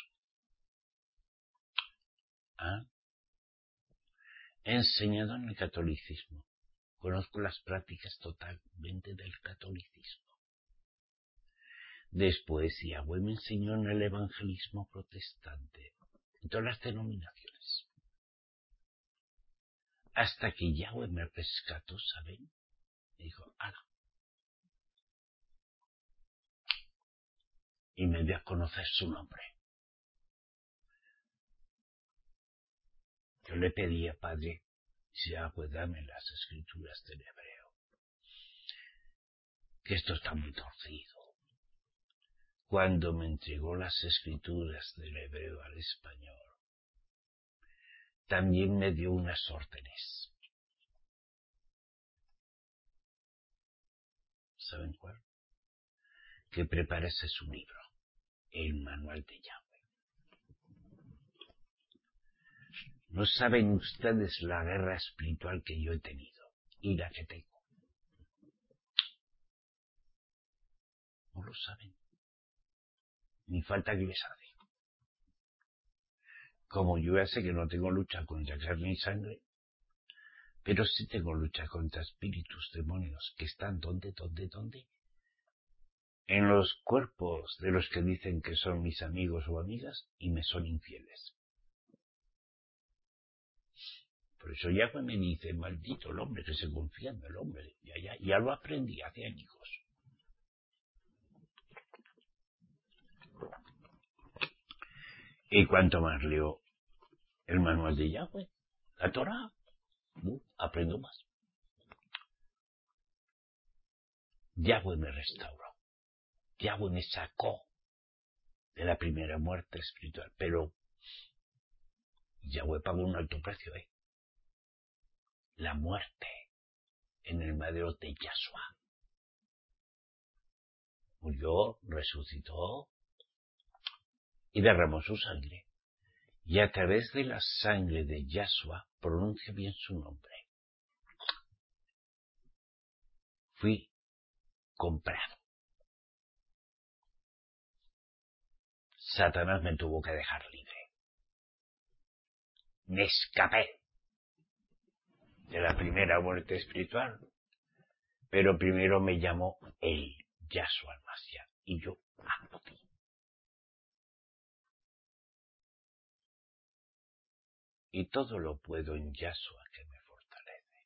Speaker 1: He enseñado en el catolicismo. Conozco las prácticas totalmente del catolicismo. Después Yahweh me enseñó en el evangelismo protestante, en todas las denominaciones. Hasta que Yahweh me rescató, ¿saben? Me dijo, ¡hala! Y me dio a conocer su nombre. Yo le pedía, Padre, Yahweh, dame las escrituras del hebreo, que esto está muy torcido. Cuando me entregó las escrituras del hebreo al español, también me dio unas órdenes. ¿Saben cuál? que preparase su libro, el Manual de Yahweh. No saben ustedes la guerra espiritual que yo he tenido y la que tengo. No lo saben. Ni falta que les hace. Como yo ya sé que no tengo lucha contra carne y sangre, pero sí tengo lucha contra espíritus, demonios, que están ¿dónde? En los cuerpos de los que dicen que son mis amigos o amigas y me son infieles. Por eso Yahweh me dice, maldito el hombre que se confía en el hombre. Ya lo aprendí hace años. Y cuanto más leo el manual de Yahweh, la Torah, aprendo más. Yahweh me restauró. Yahweh me sacó de la primera muerte espiritual. Pero Yahweh pagó un alto precio, la muerte en el madero de Yahshua. Murió, resucitó y derramó su sangre. Y a través de la sangre de Yahshua, pronuncia bien su nombre, fui comprado. Satanás me tuvo que dejar libre. Me escapé de la primera muerte espiritual, pero primero me llamó el Yahshua el Mashiach y yo acudí. Y todo lo puedo en Yahshua que me fortalece.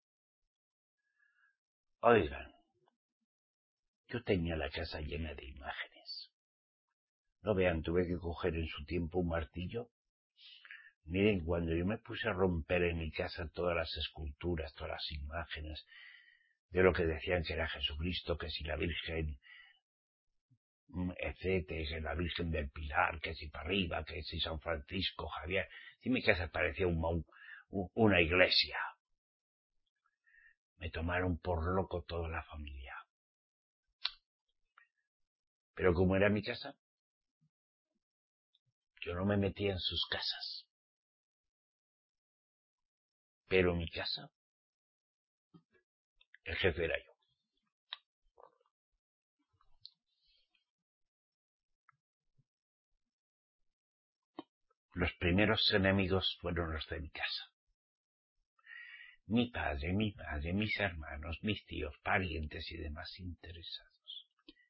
Speaker 1: Oigan, yo tenía la casa llena de imágenes. No vean, tuve que coger en su tiempo un martillo. Miren, cuando yo me puse a romper en mi casa todas las esculturas, todas las imágenes de lo que decían que era Jesucristo, que si la Virgen, etcétera, que la Virgen del Pilar, que si para arriba, que si San Francisco, Javier, y mi casa parecía una iglesia. Me tomaron por loco toda la familia. Pero como era mi casa, yo no me metía en sus casas. Pero mi casa, el jefe era yo. Los primeros enemigos fueron los de mi casa. Mi padre, mi madre, mis hermanos, mis tíos, parientes y demás interesados.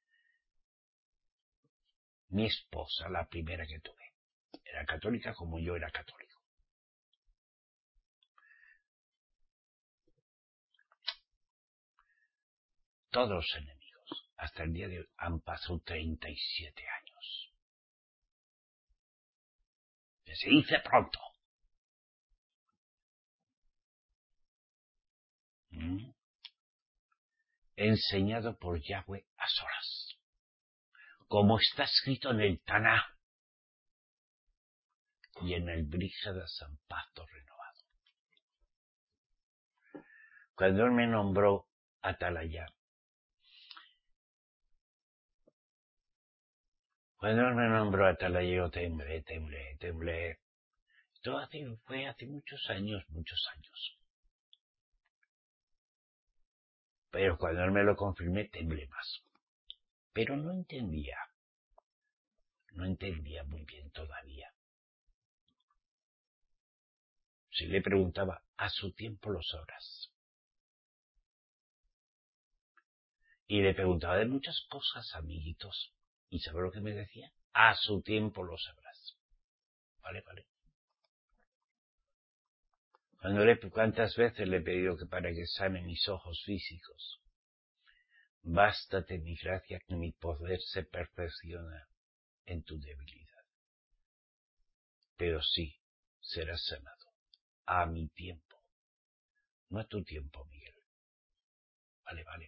Speaker 1: Mi esposa, la primera que tuve, era católica como yo era católico. Todos los enemigos, hasta el día de hoy, han pasado 37 años. Que se dice pronto. Enseñado por Yahweh a solas, como está escrito en el Taná y en el Brígida San Pacto Renovado. Cuando él me nombró atalaya, yo temblé. Esto fue hace muchos años. Pero cuando él me lo confirmé, temblé más. Pero no entendía muy bien todavía. Si le preguntaba, a su tiempo lo sabrás. Y le preguntaba de muchas cosas, amiguitos. ¿Y sabe lo que me decía? A su tiempo lo sabrás. Vale. ¿Cuántas veces le he pedido que para que sane mis ojos físicos? Bástate mi gracia, que mi poder se perfecciona en tu debilidad. Pero sí, serás sanado. A mi tiempo. No a tu tiempo, Miguel. Vale.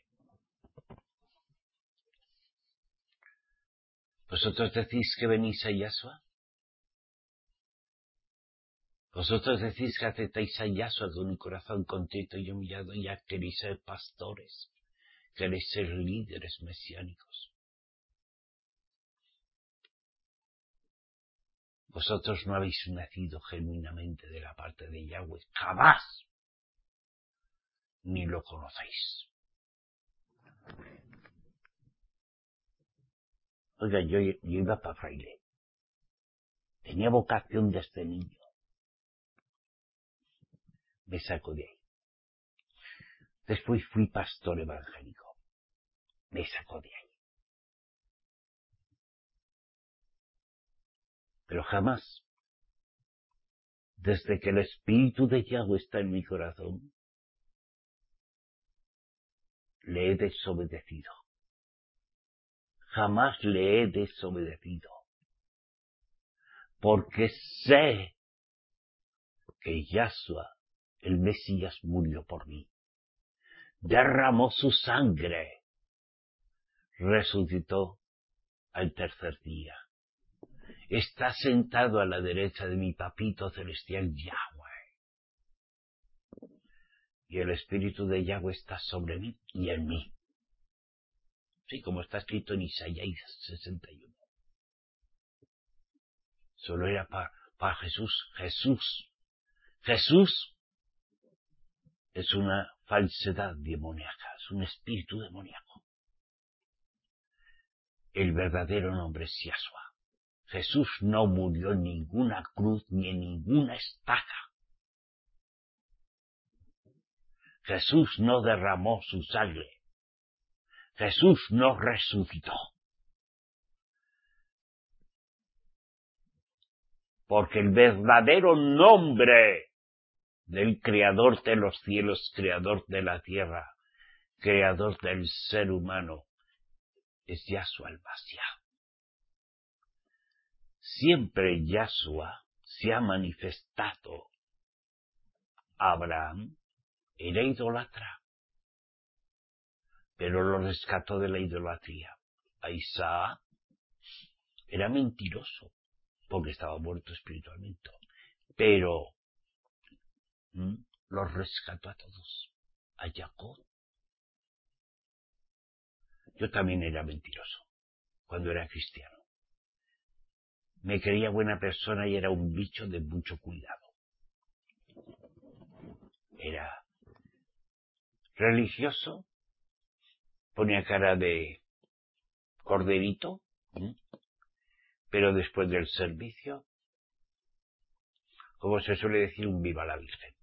Speaker 1: ¿Vosotros decís que venís a Yahshua? ¿Vosotros decís que aceptáis a Yahshua con un corazón contrito y humillado y ya queréis ser pastores? ¿Queréis ser líderes mesiánicos? Vosotros no habéis nacido genuinamente de la parte de Yahweh, jamás, ni lo conocéis. Oiga, yo iba para fraile. Tenía vocación desde niño. Me sacó de ahí. Después fui pastor evangélico. Me sacó de ahí. Pero jamás, desde que el Espíritu de Yahweh está en mi corazón, le he desobedecido. Jamás le he desobedecido. Porque sé que Yahshua, el Mesías, murió por mí. Derramó su sangre. Resucitó al tercer día. Está sentado a la derecha de mi papito celestial Yahweh. Y el Espíritu de Yahweh está sobre mí y en mí. Sí, como está escrito en Isaías 61. Solo era para Jesús. Jesús es una falsedad demoníaca, es un espíritu demoníaco. El verdadero nombre es Yahshua. Jesús no murió en ninguna cruz ni en ninguna estaca. Jesús no derramó su sangre. Jesús no resucitó. Porque el verdadero nombre del Creador de los cielos, Creador de la tierra, Creador del ser humano, es Yahshua el Mashiach. Siempre Yahshua se ha manifestado. Abraham era idólatra, pero lo rescató de la idolatría. A Isaac era mentiroso, porque estaba muerto espiritualmente, pero los rescató a todos. A Jacob. Yo también era mentiroso cuando era cristiano. Me creía buena persona y era un bicho de mucho cuidado. Era religioso, ponía cara de corderito, pero después del servicio, como se suele decir, un viva la Virgen.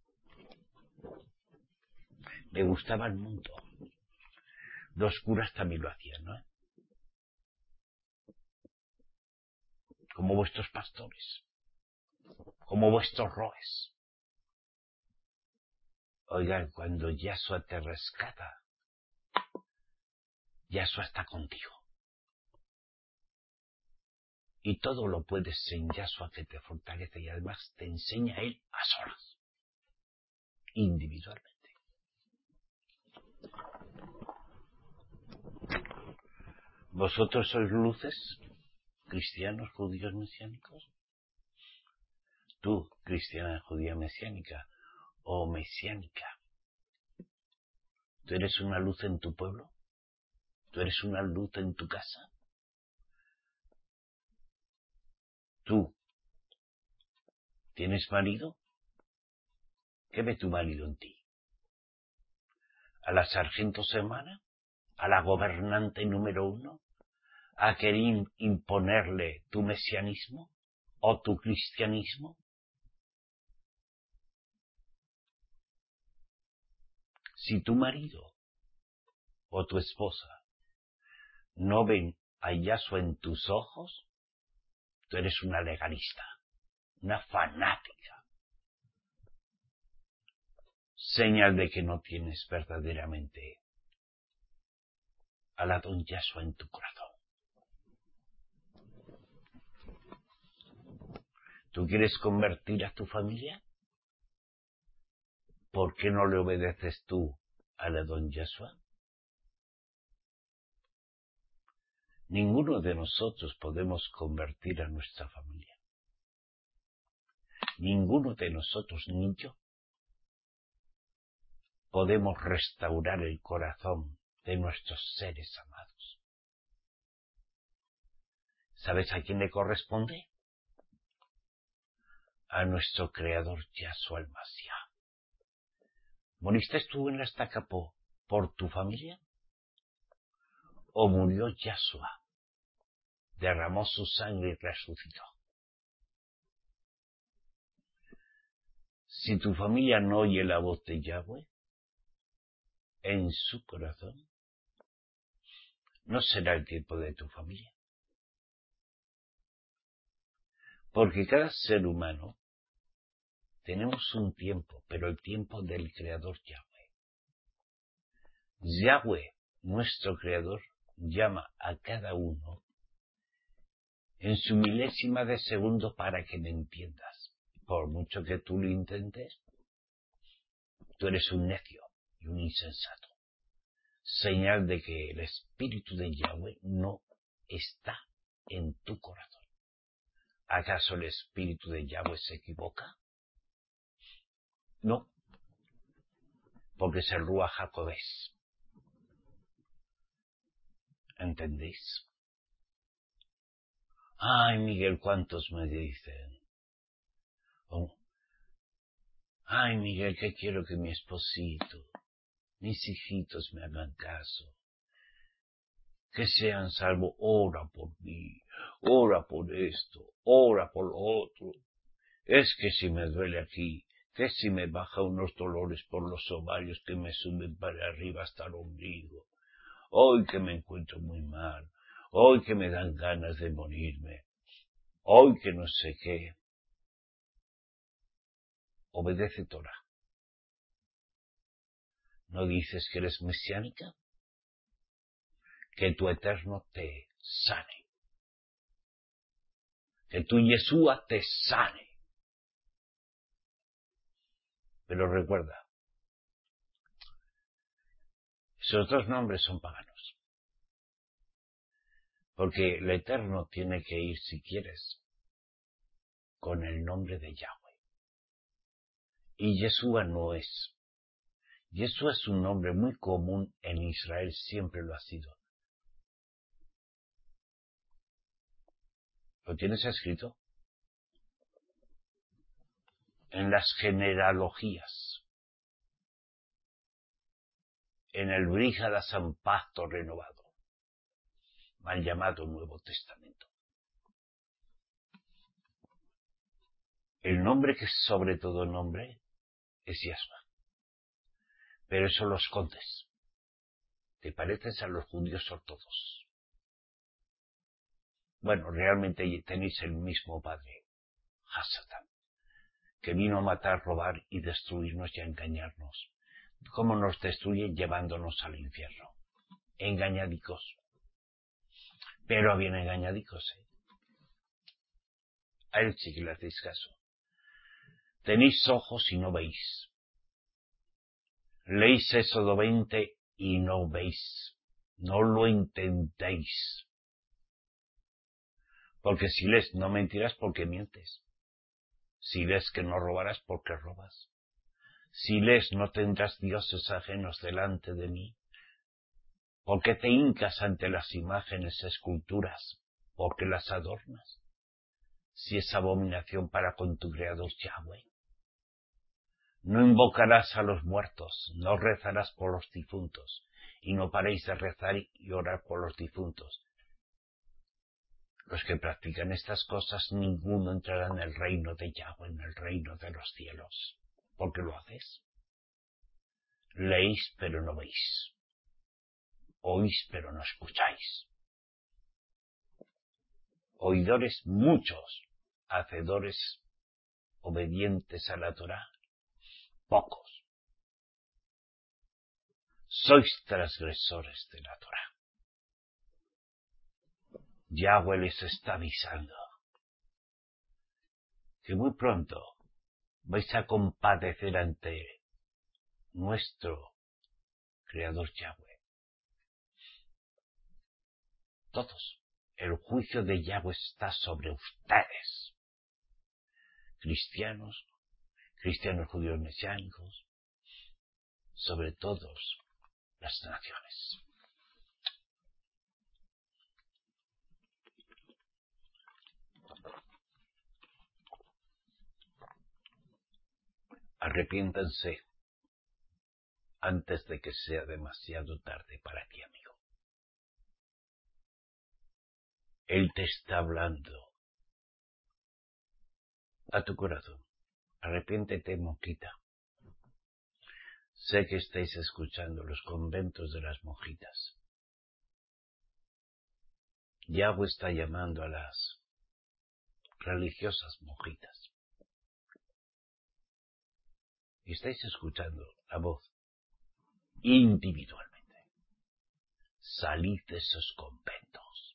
Speaker 1: Me gustaba el mundo. Los curas también lo hacían, ¿no? Como vuestros pastores, como vuestros roes. Oigan, cuando Yahshua te rescata, Yahshua está contigo. Y todo lo puedes en Yahshua que te fortalece y además te enseña Él a solas, individualmente. ¿Vosotros sois luces? ¿Cristianos, judíos, mesiánicos? Tú, cristiana, judía, mesiánica o mesiánica, ¿tú eres una luz en tu pueblo? ¿Tú eres una luz en tu casa? ¿Tú tienes marido? ¿Qué ve tu marido en ti? ¿A la sargento Semana? ¿A la gobernante número 1? ¿A querer imponerle tu mesianismo o tu cristianismo? Si tu marido o tu esposa no ven a Yahshua en tus ojos, tú eres una legalista, una fanática. Señal de que no tienes verdaderamente al Adón Yahshua en tu corazón. ¿Tú quieres convertir a tu familia? ¿Por qué no le obedeces tú al Adón Yahshua? Ninguno de nosotros podemos convertir a nuestra familia. Ninguno de nosotros, ni yo, podemos restaurar el corazón de nuestros seres amados. ¿Sabes a quién le corresponde? a nuestro Creador Yahshua el Mashiach. ¿Moriste tú en la estaca por tu familia? ¿O murió Yahshua, derramó su sangre y resucitó? Si tu familia no oye la voz de Yahweh en su corazón, no será el tiempo de tu familia. Porque cada ser humano tenemos un tiempo, pero el tiempo del Creador Yahweh. Yahweh, nuestro Creador, llama a cada uno en su milésima de segundo para que me entiendas. Por mucho que tú lo intentes, tú eres un necio y un insensato. Señal de que el Espíritu de Yahweh no está en tu corazón. ¿Acaso el Espíritu de Yahweh se equivoca? No, porque es el Ruach HaKodesh. ¿Entendéis? Ay, Miguel, ¿cuántos me dicen? Oh, ay, Miguel, que quiero que mi esposito, mis hijitos me hagan caso, que sean salvos. Ora por mí, ora por esto, ora por lo otro. Es que si me duele aquí, que si me baja unos dolores por los ovarios que me suben para arriba hasta el ombligo. Hoy que me encuentro muy mal, hoy que me dan ganas de morirme, hoy que no sé qué. Obedece Torah. ¿No dices que eres mesiánica? Que tu Eterno te sane. Que tu Yeshua te sane. Pero recuerda, esos dos nombres son paganos. Porque el Eterno tiene que ir, si quieres, con el nombre de Yahweh. Y Yeshua no es. Yeshua es un nombre muy común en Israel, siempre lo ha sido. ¿Lo tienes escrito? En las genealogías. En el Bríjada San Pacto Renovado. Mal llamado Nuevo Testamento. El nombre que es sobre todo nombre es Yahshua. Pero eso lo escondes. Te pareces a los judíos ortodoxos. Bueno, realmente tenéis el mismo padre, Hasatán, que vino a matar, robar y destruirnos y a engañarnos. ¿Cómo nos destruye? Llevándonos al infierno. Engañadicos. Pero bien engañadicos, A él sí que le hacéis caso. Tenéis ojos y no veis. Leéis Éxodo 20 y no veis. No lo entendéis. Porque si lees no mentirás porque mientes. Si lees que no robarás porque robas. Si lees no tendrás dioses ajenos delante de mí. Porque te hincas ante las imágenes esculturas, porque las adornas. Si es abominación para con tu Creador Yahweh. No invocarás a los muertos, no rezarás por los difuntos, y no paréis de rezar y orar por los difuntos. Los que practican estas cosas, ninguno entrará en el reino de Yahweh, en el reino de los cielos. ¿Por qué lo haces? Leéis pero no veis. Oís pero no escucháis. Oidores muchos, hacedores obedientes a la Torá pocos. Sois transgresores de la Torá. Yahweh les está avisando que muy pronto vais a compadecer ante nuestro Creador Yahweh. Todos. El juicio de Yahweh está sobre ustedes. Cristianos judíos mesiánicos, sobre todos las naciones. Arrepiéntanse antes de que sea demasiado tarde para ti, amigo. Él te está hablando a tu corazón. Arrepiéntete, monjita. Sé que estáis escuchando los conventos de las monjitas. Yahweh está llamando a las religiosas monjitas. Y estáis escuchando la voz individualmente. Salid de esos conventos.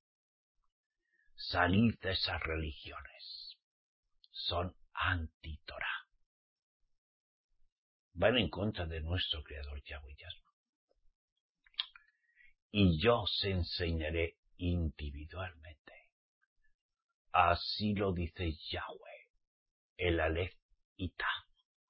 Speaker 1: Salid de esas religiones. Son anti-Torah. Van en contra de nuestro Creador Yahweh Yahshua. Y yo os enseñaré individualmente. Así lo dice Yahweh, el Aleph y Taf.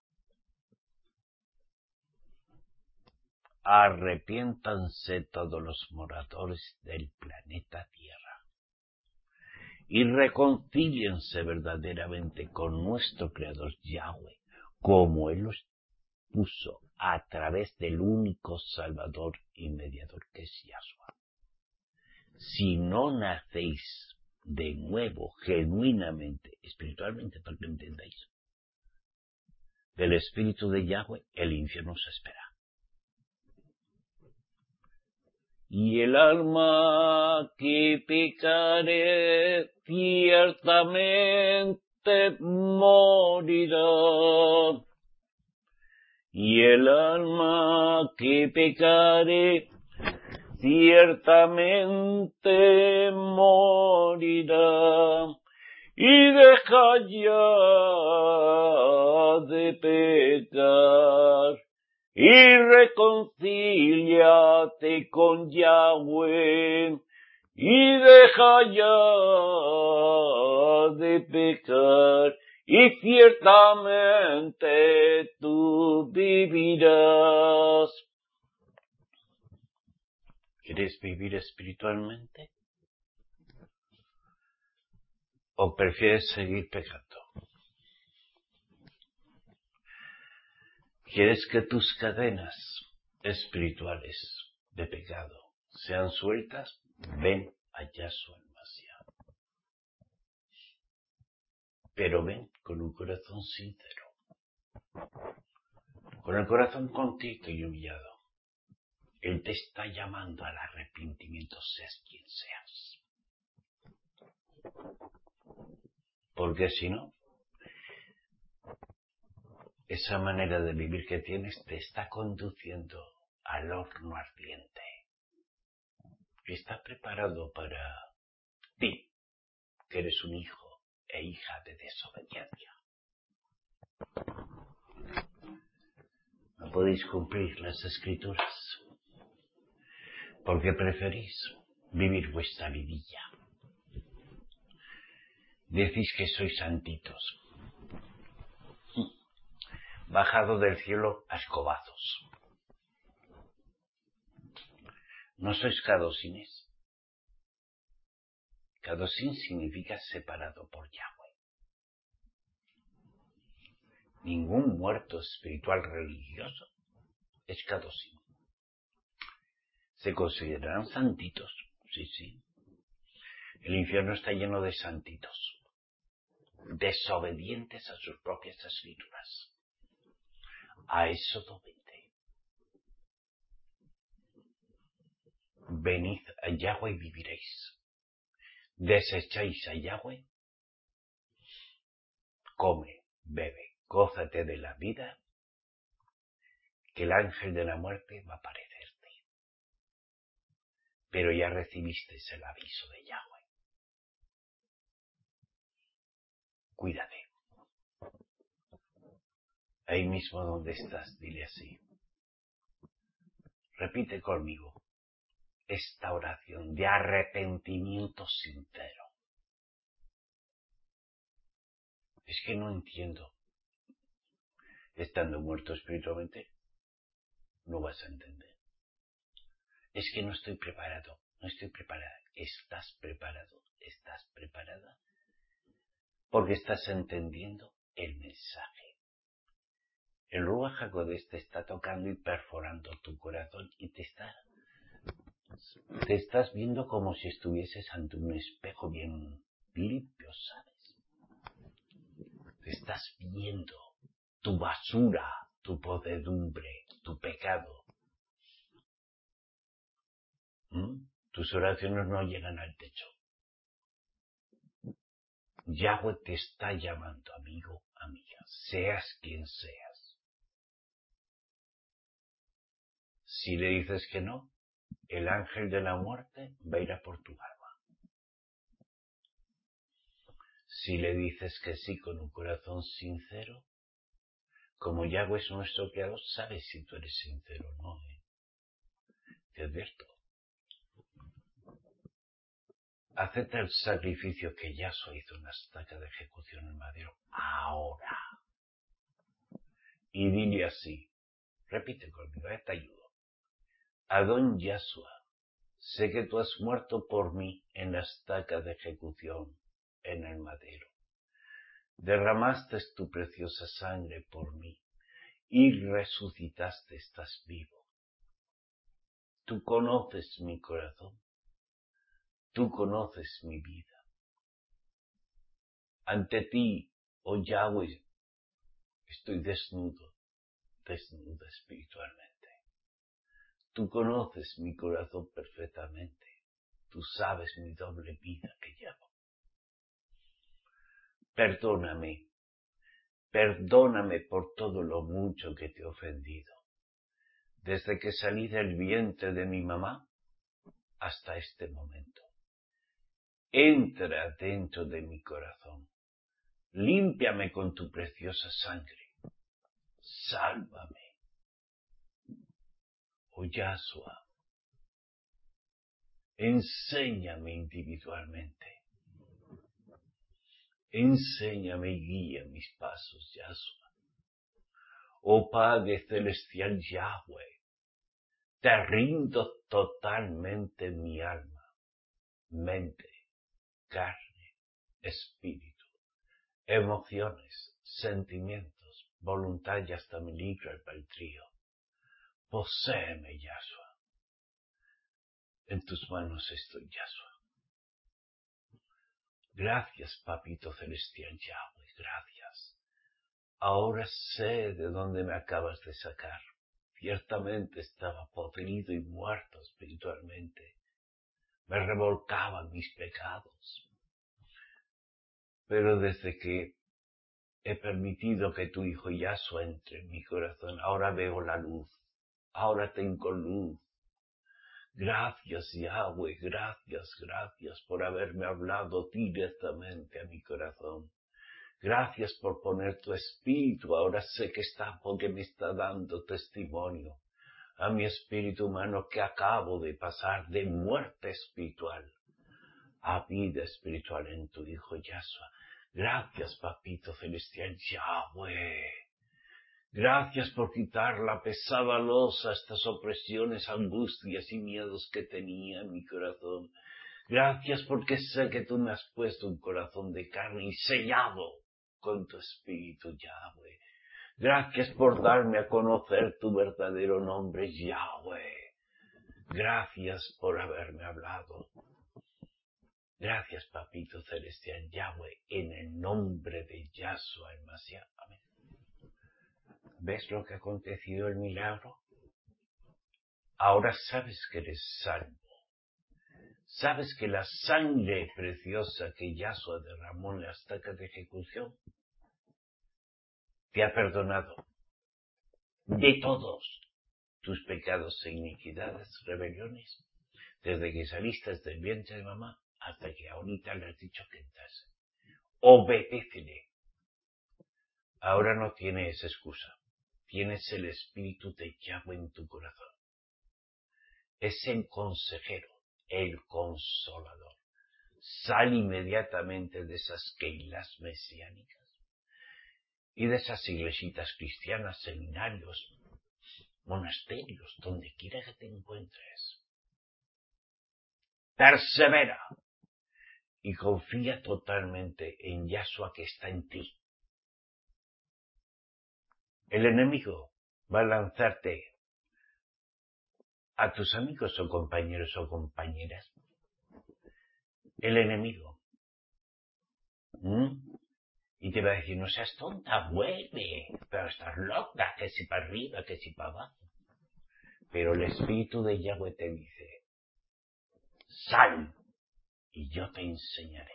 Speaker 1: Arrepiéntanse todos los moradores del planeta Tierra y reconcíliense verdaderamente con nuestro Creador Yahweh, como Él los puso a través del único Salvador y Mediador que es Yahshua. Si no nacéis de nuevo, genuinamente, espiritualmente, para que entendáis, del Espíritu de Yahweh, el infierno os espera. Y el alma que pecare ciertamente morirá. Y el alma que pecare ciertamente morirá. Y deja ya de pecar. Y reconcíliate con Yahweh, y deja ya de pecar, y ciertamente tú vivirás. ¿Quieres vivir espiritualmente? ¿O prefieres seguir pecando? ¿Quieres que tus cadenas espirituales de pecado sean sueltas? Ven a Yahshua el Mashiach. Pero ven con un corazón sincero, con el corazón contrito y humillado. Él te está llamando al arrepentimiento, seas quien seas. Porque si no, esa manera de vivir que tienes te está conduciendo al horno ardiente. Está preparado para ti, que eres un hijo e hija de desobediencia. No podéis cumplir las Escrituras, porque preferís vivir vuestra vidilla. Decís que sois santitos, bajado del cielo a escobazos. No sois cadosines. Cadosín significa separado por Yahweh. Ningún muerto espiritual religioso es cadosín. Se considerarán santitos, sí. El infierno está lleno de santitos, desobedientes a sus propias escrituras. A Éxodo 20. Venid a Yahweh y viviréis. Desecháis a Yahweh, come, bebe, gózate de la vida, que el ángel de la muerte va a aparecerte. Pero ya recibisteis el aviso de Yahweh. Cuídate. Ahí mismo donde estás, dile así. Repite conmigo esta oración de arrepentimiento sincero. Es que no entiendo. Estando muerto espiritualmente, no vas a entender. Es que no estoy preparado, no estoy preparada. ¿Estás preparado? ¿Estás preparada? Porque estás entendiendo el mensaje. El Ruach HaKodesh te está tocando y perforando tu corazón y te estás viendo como si estuvieses ante un espejo bien limpio, ¿sabes? Te estás viendo tu basura, tu podredumbre, tu pecado. Tus oraciones no llegan al techo. Yahweh te está llamando, amigo, amiga, seas quien seas. Si le dices que no, el ángel de la muerte va a ir a por tu alma. Si le dices que sí con un corazón sincero, como Yahweh es nuestro creador, sabes si tú eres sincero o no. Te advierto. Acepta el sacrificio que Yahshua hizo en la estaca de ejecución en madero ahora. Y dile así, repite conmigo, te ayudo. Adón Yahshua, sé que tú has muerto por mí en la estaca de ejecución en el madero. Derramaste tu preciosa sangre por mí y resucitaste, estás vivo. Tú conoces mi corazón, tú conoces mi vida. Ante ti, oh Yahweh, estoy desnuda espiritualmente. Tú conoces mi corazón perfectamente. Tú sabes mi doble vida que llevo. Perdóname por todo lo mucho que te he ofendido. Desde que salí del vientre de mi mamá hasta este momento. Entra dentro de mi corazón. Límpiame con tu preciosa sangre. Sálvame. Oh Yahshua, enséñame individualmente. Enséñame y guía mis pasos, Yahshua. Oh Padre Celestial Yahweh, te rindo totalmente mi alma, mente, carne, espíritu, emociones, sentimientos, voluntad y hasta mi libre albedrío. Poséeme, Yahshua. En tus manos estoy, Yahshua. Gracias, Papito Celestial Yahweh, gracias. Ahora sé de dónde me acabas de sacar. Ciertamente estaba podrido y muerto espiritualmente. Me revolcaban mis pecados. Pero desde que he permitido que tu Hijo Yahshua entre en mi corazón, ahora veo la luz. Ahora tengo luz. Gracias, Yahweh, gracias por haberme hablado directamente a mi corazón. Gracias por poner tu espíritu, ahora sé que está porque me está dando testimonio a mi espíritu humano que acabo de pasar de muerte espiritual a vida espiritual en tu Hijo Yahshua. Gracias, Papito Celestial Yahweh. Gracias por quitar la pesada losa, estas opresiones, angustias y miedos que tenía en mi corazón. Gracias porque sé que tú me has puesto un corazón de carne y sellado con tu espíritu, Yahweh. Gracias por darme a conocer tu verdadero nombre, Yahweh. Gracias por haberme hablado. Gracias, Papito Celestial, Yahweh, en el nombre de Yahshua el Mashiach. Amén. ¿Ves lo que ha acontecido, el milagro? Ahora sabes que eres salvo. Sabes que la sangre preciosa que Yahshua derramó en la estaca de ejecución te ha perdonado de todos tus pecados e iniquidades, rebeliones, desde que saliste del vientre de mamá hasta que ahorita le has dicho que entras. Obedécele. Ahora no tienes excusa. Tienes el espíritu de Yahweh en tu corazón. Es el consejero, el consolador. Sal inmediatamente de esas keilas mesiánicas y de esas iglesitas cristianas, seminarios, monasterios, donde quiera que te encuentres. Persevera y confía totalmente en Yahshua que está en ti. El enemigo va a lanzarte a tus amigos o compañeros o compañeras. El enemigo. Y te va a decir, no seas tonta, vuelve, pero estás loca, que si para arriba, que si para abajo. Pero el Espíritu de Yahweh te dice, sal y yo te enseñaré.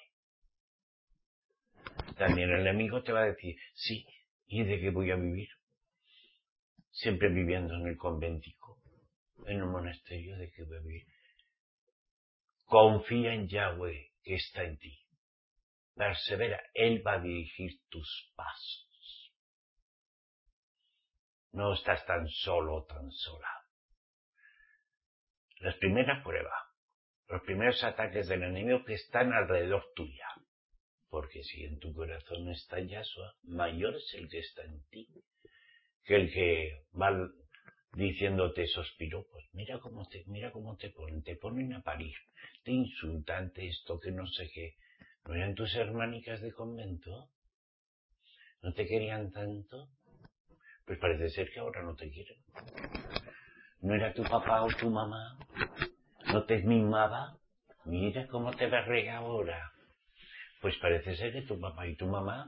Speaker 1: También el enemigo te va a decir, sí, ¿y de qué voy a vivir? Siempre viviendo en el conventico, en un monasterio, ¿de qué voy a vivir? Confía en Yahweh que está en ti. Persevera, Él va a dirigir tus pasos. No estás tan solo o tan sola. Las primeras pruebas, los primeros ataques del enemigo que están alrededor tuya. Porque si en tu corazón está Yahshua, mayor es el que está en ti que el que va diciéndote esos piropos. Mira cómo te ponen a parir, te insultan, esto que no sé qué. ¿No eran tus hermanicas de convento? ¿No te querían tanto? Pues parece ser que ahora no te quieren. ¿No era tu papá o tu mamá? ¿No te mimaba? Mira cómo te berrea ahora. Pues parece ser que tu papá y tu mamá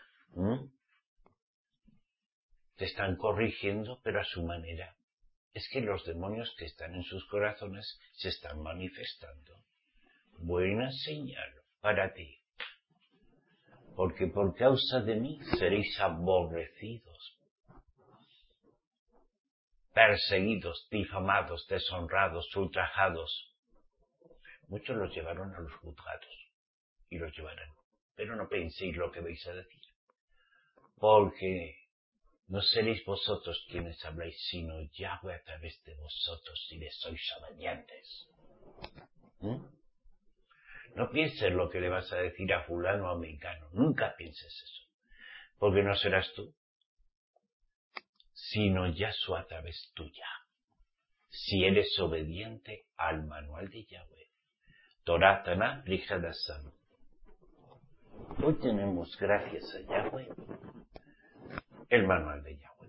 Speaker 1: te están corrigiendo, pero a su manera. Es que los demonios que están en sus corazones se están manifestando. Buena señal para ti. Porque por causa de mí seréis aborrecidos, perseguidos, difamados, deshonrados, ultrajados. Muchos los llevaron a los juzgados y los llevarán. Pero no penséis lo que vais a decir. Porque no seréis vosotros quienes habláis, sino Yahweh a través de vosotros si le sois obedientes. No pienses lo que le vas a decir a fulano o a mengano. Nunca pienses eso. Porque no serás tú, sino Yahshua a través tuya. Si eres obediente al manual de Yahweh. Torah Taná Rijadasam. Hoy tenemos, gracias a Yahweh, el manual de Yahweh.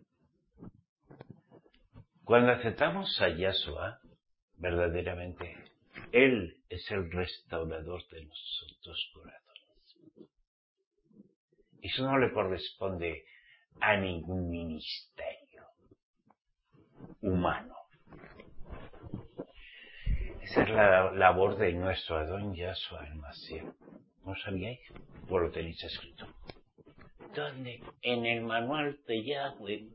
Speaker 1: Cuando aceptamos a Yahshua, verdaderamente, Él es el restaurador de nuestros corazones. Eso no le corresponde a ningún ministerio humano. Esa es la labor de nuestro Adón Yahshua el Mashiach. ¿No sabíais? Pues lo tenéis escrito. ¿Dónde? En el manual de Yahweh.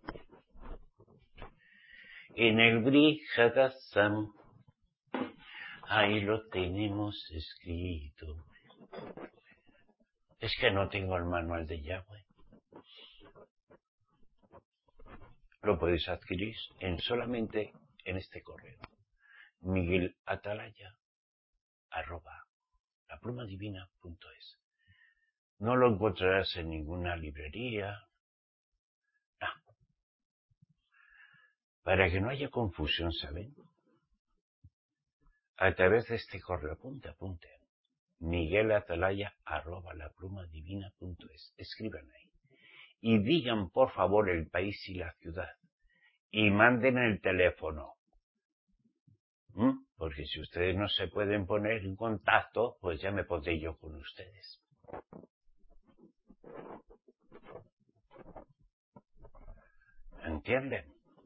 Speaker 1: En el Brit Hadasam. Ahí lo tenemos escrito. Es que no tengo el manual de Yahweh. Lo podéis adquirir solamente en este correo. miguelatalaya@laplumadivina.es. No lo encontrarás en ninguna librería. No. Para que no haya confusión, ¿saben? A través de este correo, apunte. miguelatalaya@laplumadivina.es. Escriban ahí. Y digan, por favor, el país y la ciudad. Y manden el teléfono. Porque si ustedes no se pueden poner en contacto, pues ya me pondré yo con ustedes. ¿Entienden?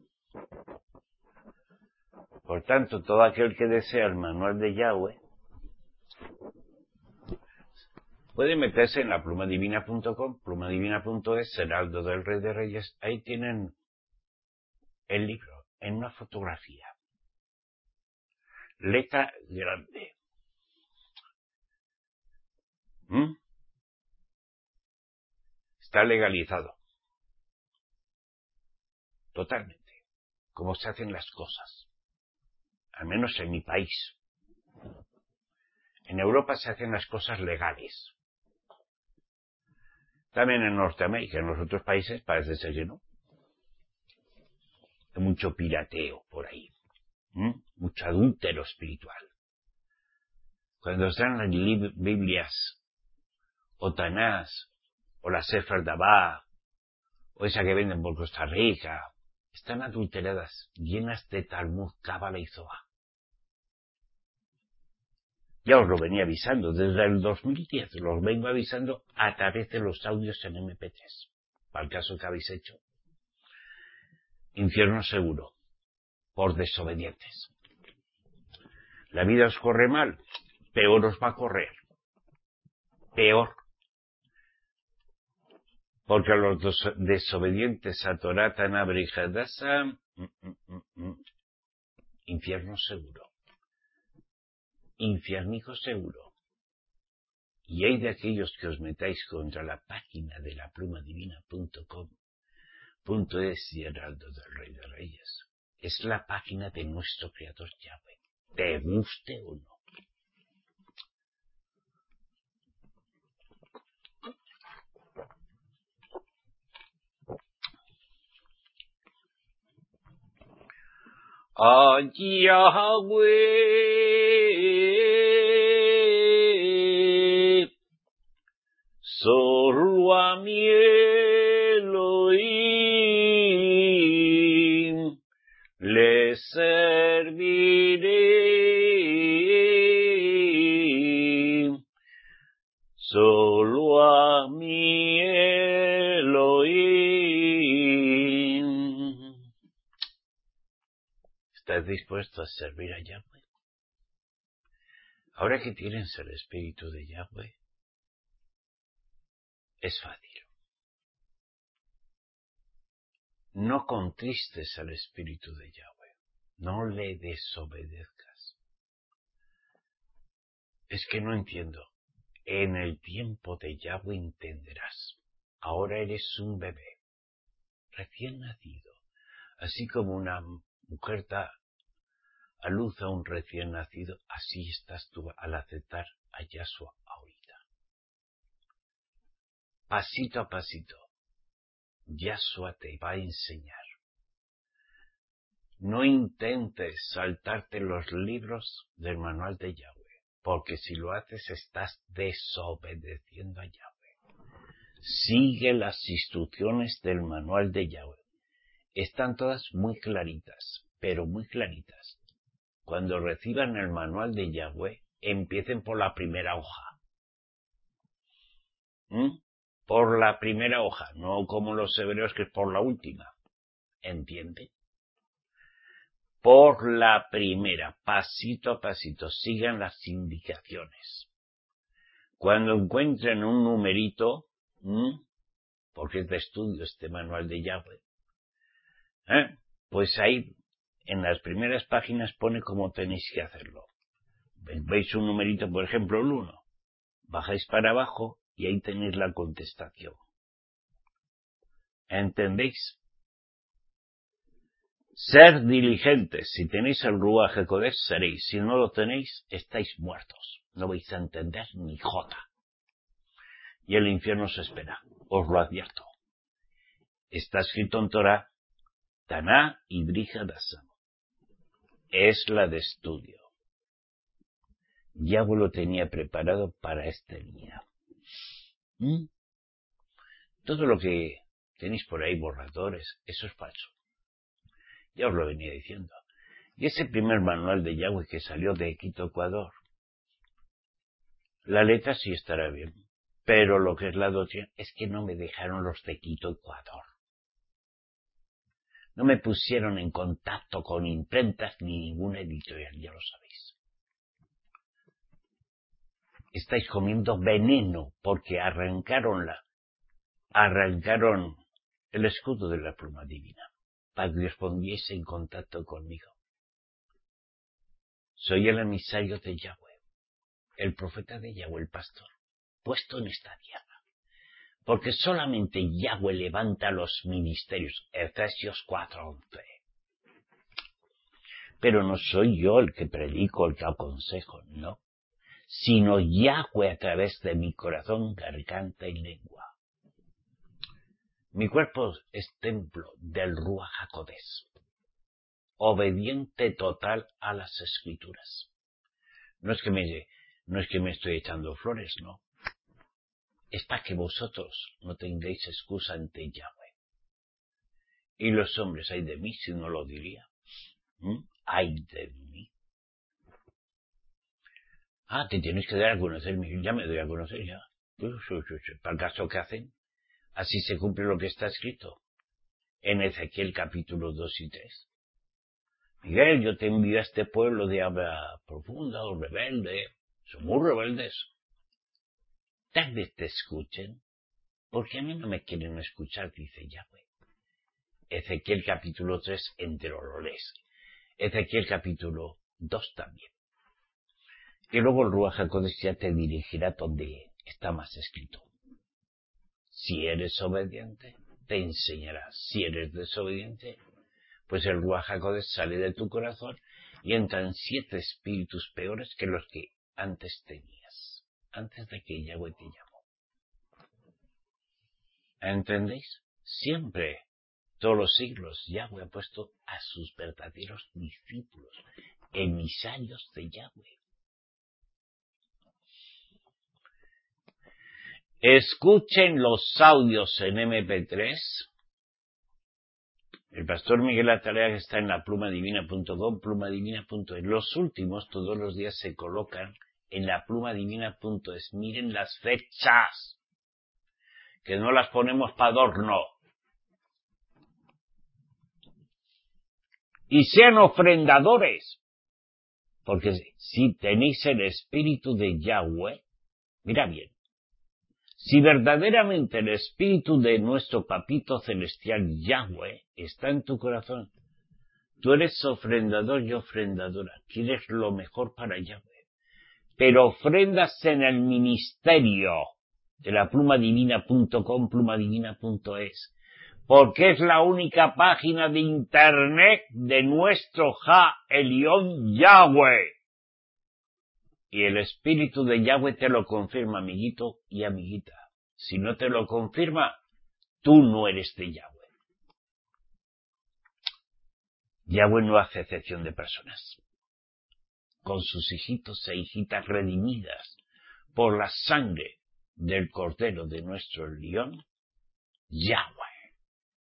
Speaker 1: Por tanto, todo aquel que desea el manual de Yahweh puede meterse en laplumadivina.com, plumadivina.es, Heraldo del Rey de Reyes. Ahí tienen el libro en una fotografía. Letra grande. Está legalizado. Totalmente. Como se hacen las cosas. Al menos en mi país. En Europa se hacen las cosas legales. También en Norteamérica, en los otros países parece ser que no. Hay mucho pirateo por ahí. Mucho adúltero espiritual. Cuando están las Biblias, o Tanás, o la Sefer Dabá, o esa que venden por Costa Rica, están adulteradas, llenas de Talmud, Cábala y Zohar. Ya os lo venía avisando, desde el 2010 los vengo avisando a través de los audios en MP3, para el caso que habéis hecho. Infierno seguro, por desobedientes. La vida os corre mal, peor os va a correr. Peor. Porque a los desobedientes a Torah Tanabra y Hadassah, infierno seguro. Infiernico seguro. Y hay de aquellos que os metáis contra la página de laplumadivina.com.es y Heraldo del Rey de Reyes. Es la página de nuestro Creador Yahweh. Te guste o no. A Yahweh, solo a mi Elohim, le serviré. Solo a mi Elohim. ¿Estás dispuesto a servir a Yahweh? Ahora que tienes el Espíritu de Yahweh, es fácil. No contristes al Espíritu de Yahweh. No le desobedezcas. Es que no entiendo. En el tiempo de Yahweh entenderás. Ahora eres un bebé, recién nacido. Así como una mujer da a luz a un recién nacido, así estás tú al aceptar a Yahshua ahorita. Pasito a pasito, Yahshua te va a enseñar. No intentes saltarte los libros del manual de Yahweh, porque si lo haces estás desobedeciendo a Yahweh. Sigue las instrucciones del manual de Yahweh. Están todas muy claritas, pero muy claritas. Cuando reciban el manual de Yahweh, empiecen por la primera hoja. Por la primera hoja, no como los hebreos que es por la última. ¿Entiende? Por la primera, pasito a pasito, sigan las indicaciones. Cuando encuentren un numerito, porque es de estudio este manual de Yahweh, pues ahí en las primeras páginas pone cómo tenéis que hacerlo. Veis un numerito, por ejemplo, el 1. Bajáis para abajo y ahí tenéis la contestación. ¿Entendéis? Ser diligentes. Si tenéis el Ruach HaKodesh, seréis. Si no lo tenéis, estáis muertos. No vais a entender ni jota. Y el infierno os espera. Os lo advierto. Está escrito en Torah, Taná y Brit Hadashah. Es la de estudio. Yahweh lo tenía preparado para este día. Todo lo que tenéis por ahí, borradores, eso es falso. Ya os lo venía diciendo. Y ese primer manual de Yahweh que salió de Quito, Ecuador, la letra sí estará bien, pero lo que es la doctrina es que no me dejaron los de Quito, Ecuador. No me pusieron en contacto con imprentas ni ninguna editorial, ya lo sabéis. Estáis comiendo veneno porque arrancaron el escudo de la pluma divina para que os poniese en contacto conmigo. Soy el emisario de Yahweh, el profeta de Yahweh, el pastor, puesto en esta tierra. Porque solamente Yahweh levanta los ministerios, Efesios 4:11. Pero no soy yo el que predico, el que aconsejo, no. Sino Yahweh a través de mi corazón, garganta y lengua. Mi cuerpo es templo del Ruach HaKodesh, obediente total a las Escrituras. No es que me estoy echando flores, no. Es para que vosotros no tengáis excusa ante Yahweh. Y los hombres, ay de mí si no lo diría. Ay de mí. Te tienes que dar a conocer, ya me doy a conocer ya. ¿Para el caso que hacen? Así se cumple lo que está escrito en Ezequiel capítulo 2 y 3. Miguel, yo te envío a este pueblo de habla profunda o rebelde. Son muy rebeldes. Tal vez te escuchen, porque a mí no me quieren escuchar, dice Yahweh. Ezequiel capítulo 3 entero lo lees. Ezequiel capítulo 2 también. Y luego el Ruach HaKodesh ya te dirigirá donde está más escrito. Si eres obediente, te enseñará. Si eres desobediente, pues el Ruach HaKodesh sale de tu corazón y entran 7 espíritus peores que los que antes tenías, antes de que Yahweh te llamó. ¿Entendéis? Siempre, todos los siglos, Yahweh ha puesto a sus verdaderos discípulos, emisarios de Yahweh. Escuchen los audios en MP3. El pastor Miguel Atalea, que está en la plumadivina.com, plumadivina.es. Los últimos todos los días se colocan en la plumadivina.es. Miren las fechas, que no las ponemos para adorno. Y sean ofrendadores, porque si tenéis el espíritu de Yahweh, mira bien, si verdaderamente el espíritu de nuestro papito celestial Yahweh está en tu corazón, tú eres ofrendador y ofrendadora, quieres lo mejor para Yahweh, pero ofrendas en el ministerio de la plumadivina.com, plumadivina.es, porque es la única página de internet de nuestro Ja Elión Yahweh. Y el espíritu de Yahweh te lo confirma, amiguito y amiguita. Si no te lo confirma, tú no eres de Yahweh. Yahweh no hace excepción de personas. Con sus hijitos e hijitas redimidas por la sangre del Cordero de nuestro León, Yahweh.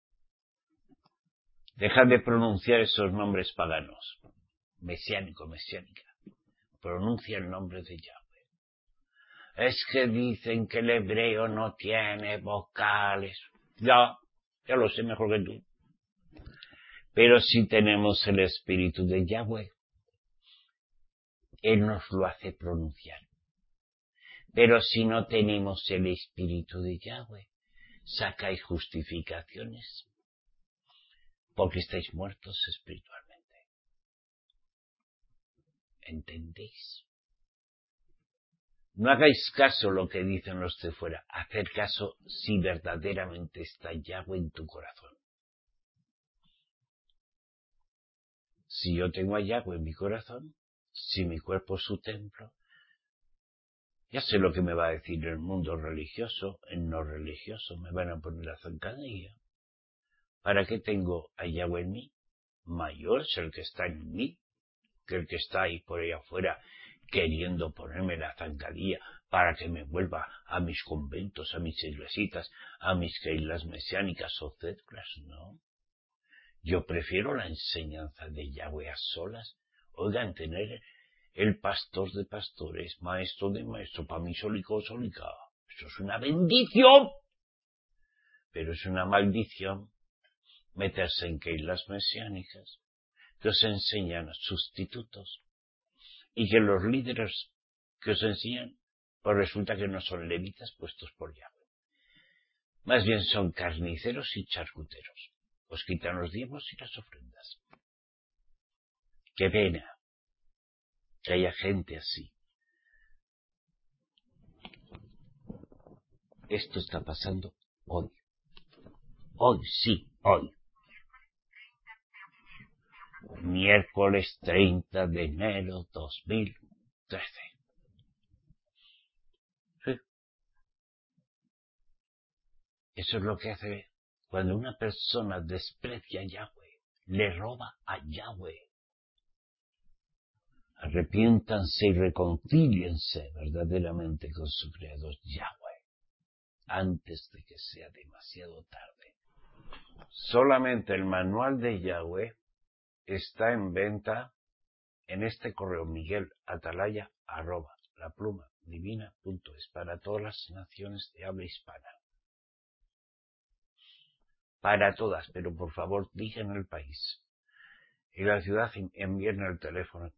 Speaker 1: Deja de pronunciar esos nombres paganos. Mesiánico, mesiánica. Pronuncia el nombre de Yahweh. Es que dicen que el hebreo no tiene vocales. Ya lo sé mejor que tú. Pero si tenemos el espíritu de Yahweh, Él nos lo hace pronunciar. Pero si no tenemos el espíritu de Yahweh, sacáis justificaciones, porque estáis muertos espiritualmente. ¿Entendéis? No hagáis caso lo que dicen los de fuera. Haced caso si verdaderamente está Yahweh en tu corazón. Si yo tengo a Yahweh en mi corazón, si mi cuerpo es su templo, ya sé lo que me va a decir el mundo religioso, el no religioso, me van a poner la zancadilla. ¿Para qué tengo a Yahweh en mí? Mayor es el que está en mí que el que está ahí por ahí afuera queriendo ponerme la zancadilla para que me vuelva a mis conventos, a mis iglesitas, a mis keilas mesiánicas o cédulas, ¿no? Yo prefiero la enseñanza de Yahweh a solas. Oigan, tener el pastor de pastores, maestro de maestro, para mí solico. Eso es una bendición. Pero es una maldición meterse en keilas mesiánicas que os enseñan sustitutos y que los líderes que os enseñan, pues resulta que no son levitas puestos por Yahweh. Más bien son carniceros y charcuteros. Os quitan los diezmos y las ofrendas. Qué pena que haya gente así. Esto está pasando hoy. Hoy, sí, hoy. Miércoles 30 de enero 2013. Sí. Eso es lo que hace cuando una persona desprecia a Yahweh, le roba a Yahweh. Arrepiéntanse y reconcíliense verdaderamente con su Creador Yahweh, antes de que sea demasiado tarde. Solamente el manual de Yahweh está en venta en este correo miguelatalaya@laplumadivina.es para todas las naciones de habla hispana. Para todas, pero por favor digan el país. Y la ciudad envíen el teléfono.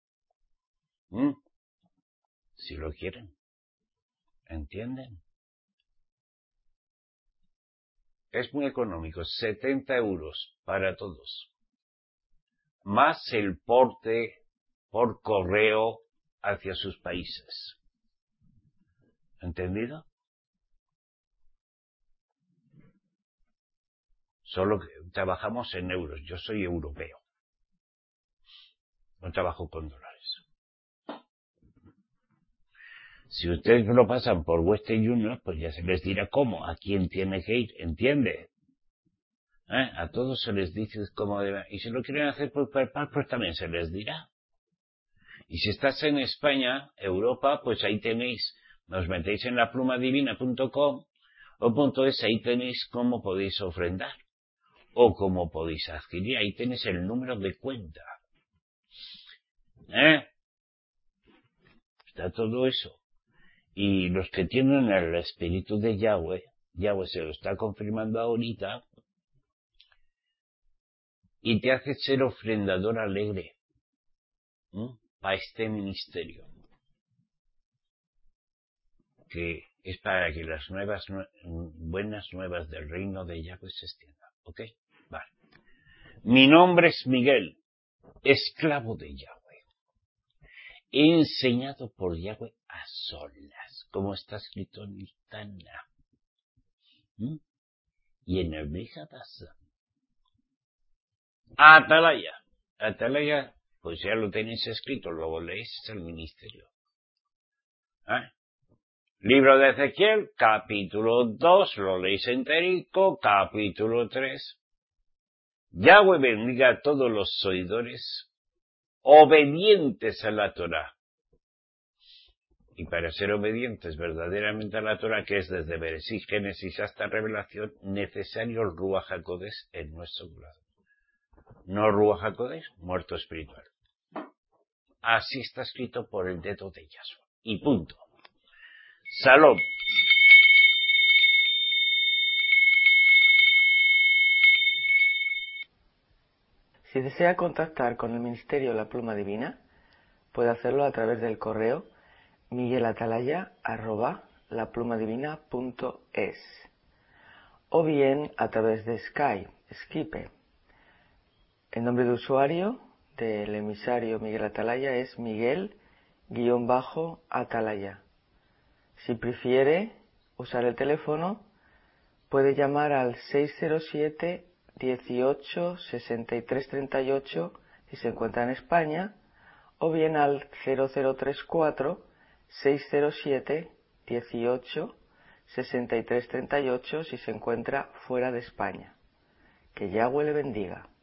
Speaker 1: Si lo quieren. ¿Entienden? Es muy económico, 70 euros para todos. Más el porte por correo hacia sus países. ¿Entendido? Solo que trabajamos en euros. Yo soy europeo. No trabajo con dólares. Si ustedes lo pasan por Western Union, pues ya se les dirá cómo, a quién tiene que ir, ¿entiende? A todos se les dice cómo deben. Y si lo quieren hacer por PayPal, pues también se les dirá. Y si estás en España, Europa, pues ahí tenéis, os metéis en laplumadivina.com o .es, ahí tenéis cómo podéis ofrendar. O cómo podéis adquirir, ahí tenéis el número de cuenta. Está todo eso. Y los que tienen el espíritu de Yahweh, Yahweh se lo está confirmando ahorita, y te hace ser ofrendador alegre para este ministerio, que es para que las buenas nuevas del reino de Yahweh se extiendan. ¿Ok? Vale. Mi nombre es Miguel, esclavo de Yahweh. He enseñado por Yahweh a solas, como está escrito en el Tana. Y en el Brihadasa. Atalaya. Atalaya, pues ya lo tenéis escrito, luego leéis el ministerio. Libro de Ezequiel, capítulo 2, lo leéis enterico, capítulo 3. Yahweh bendiga a todos los oidores obedientes a la Torah. Y para ser obedientes verdaderamente a la Torah, que es desde Bereshit, Génesis hasta Revelación, necesario el Ruach HaKodesh en nuestro corazón. No Ruach HaKodesh, muerto espiritual. Así está escrito por el dedo de Yahshua. Y punto. Salom.
Speaker 2: Si desea contactar con el Ministerio La Pluma Divina, puede hacerlo a través del correo miguelatalaya@laplumadivina.es o bien a través de Skype. El nombre de usuario del emisario Miguel Atalaya es Miguel-Atalaya. Si prefiere usar el teléfono, puede llamar al 607 18 63 38 si se encuentra en España, o bien al 0034 607 18 63 38 si se encuentra fuera de España. Que Yahweh le bendiga.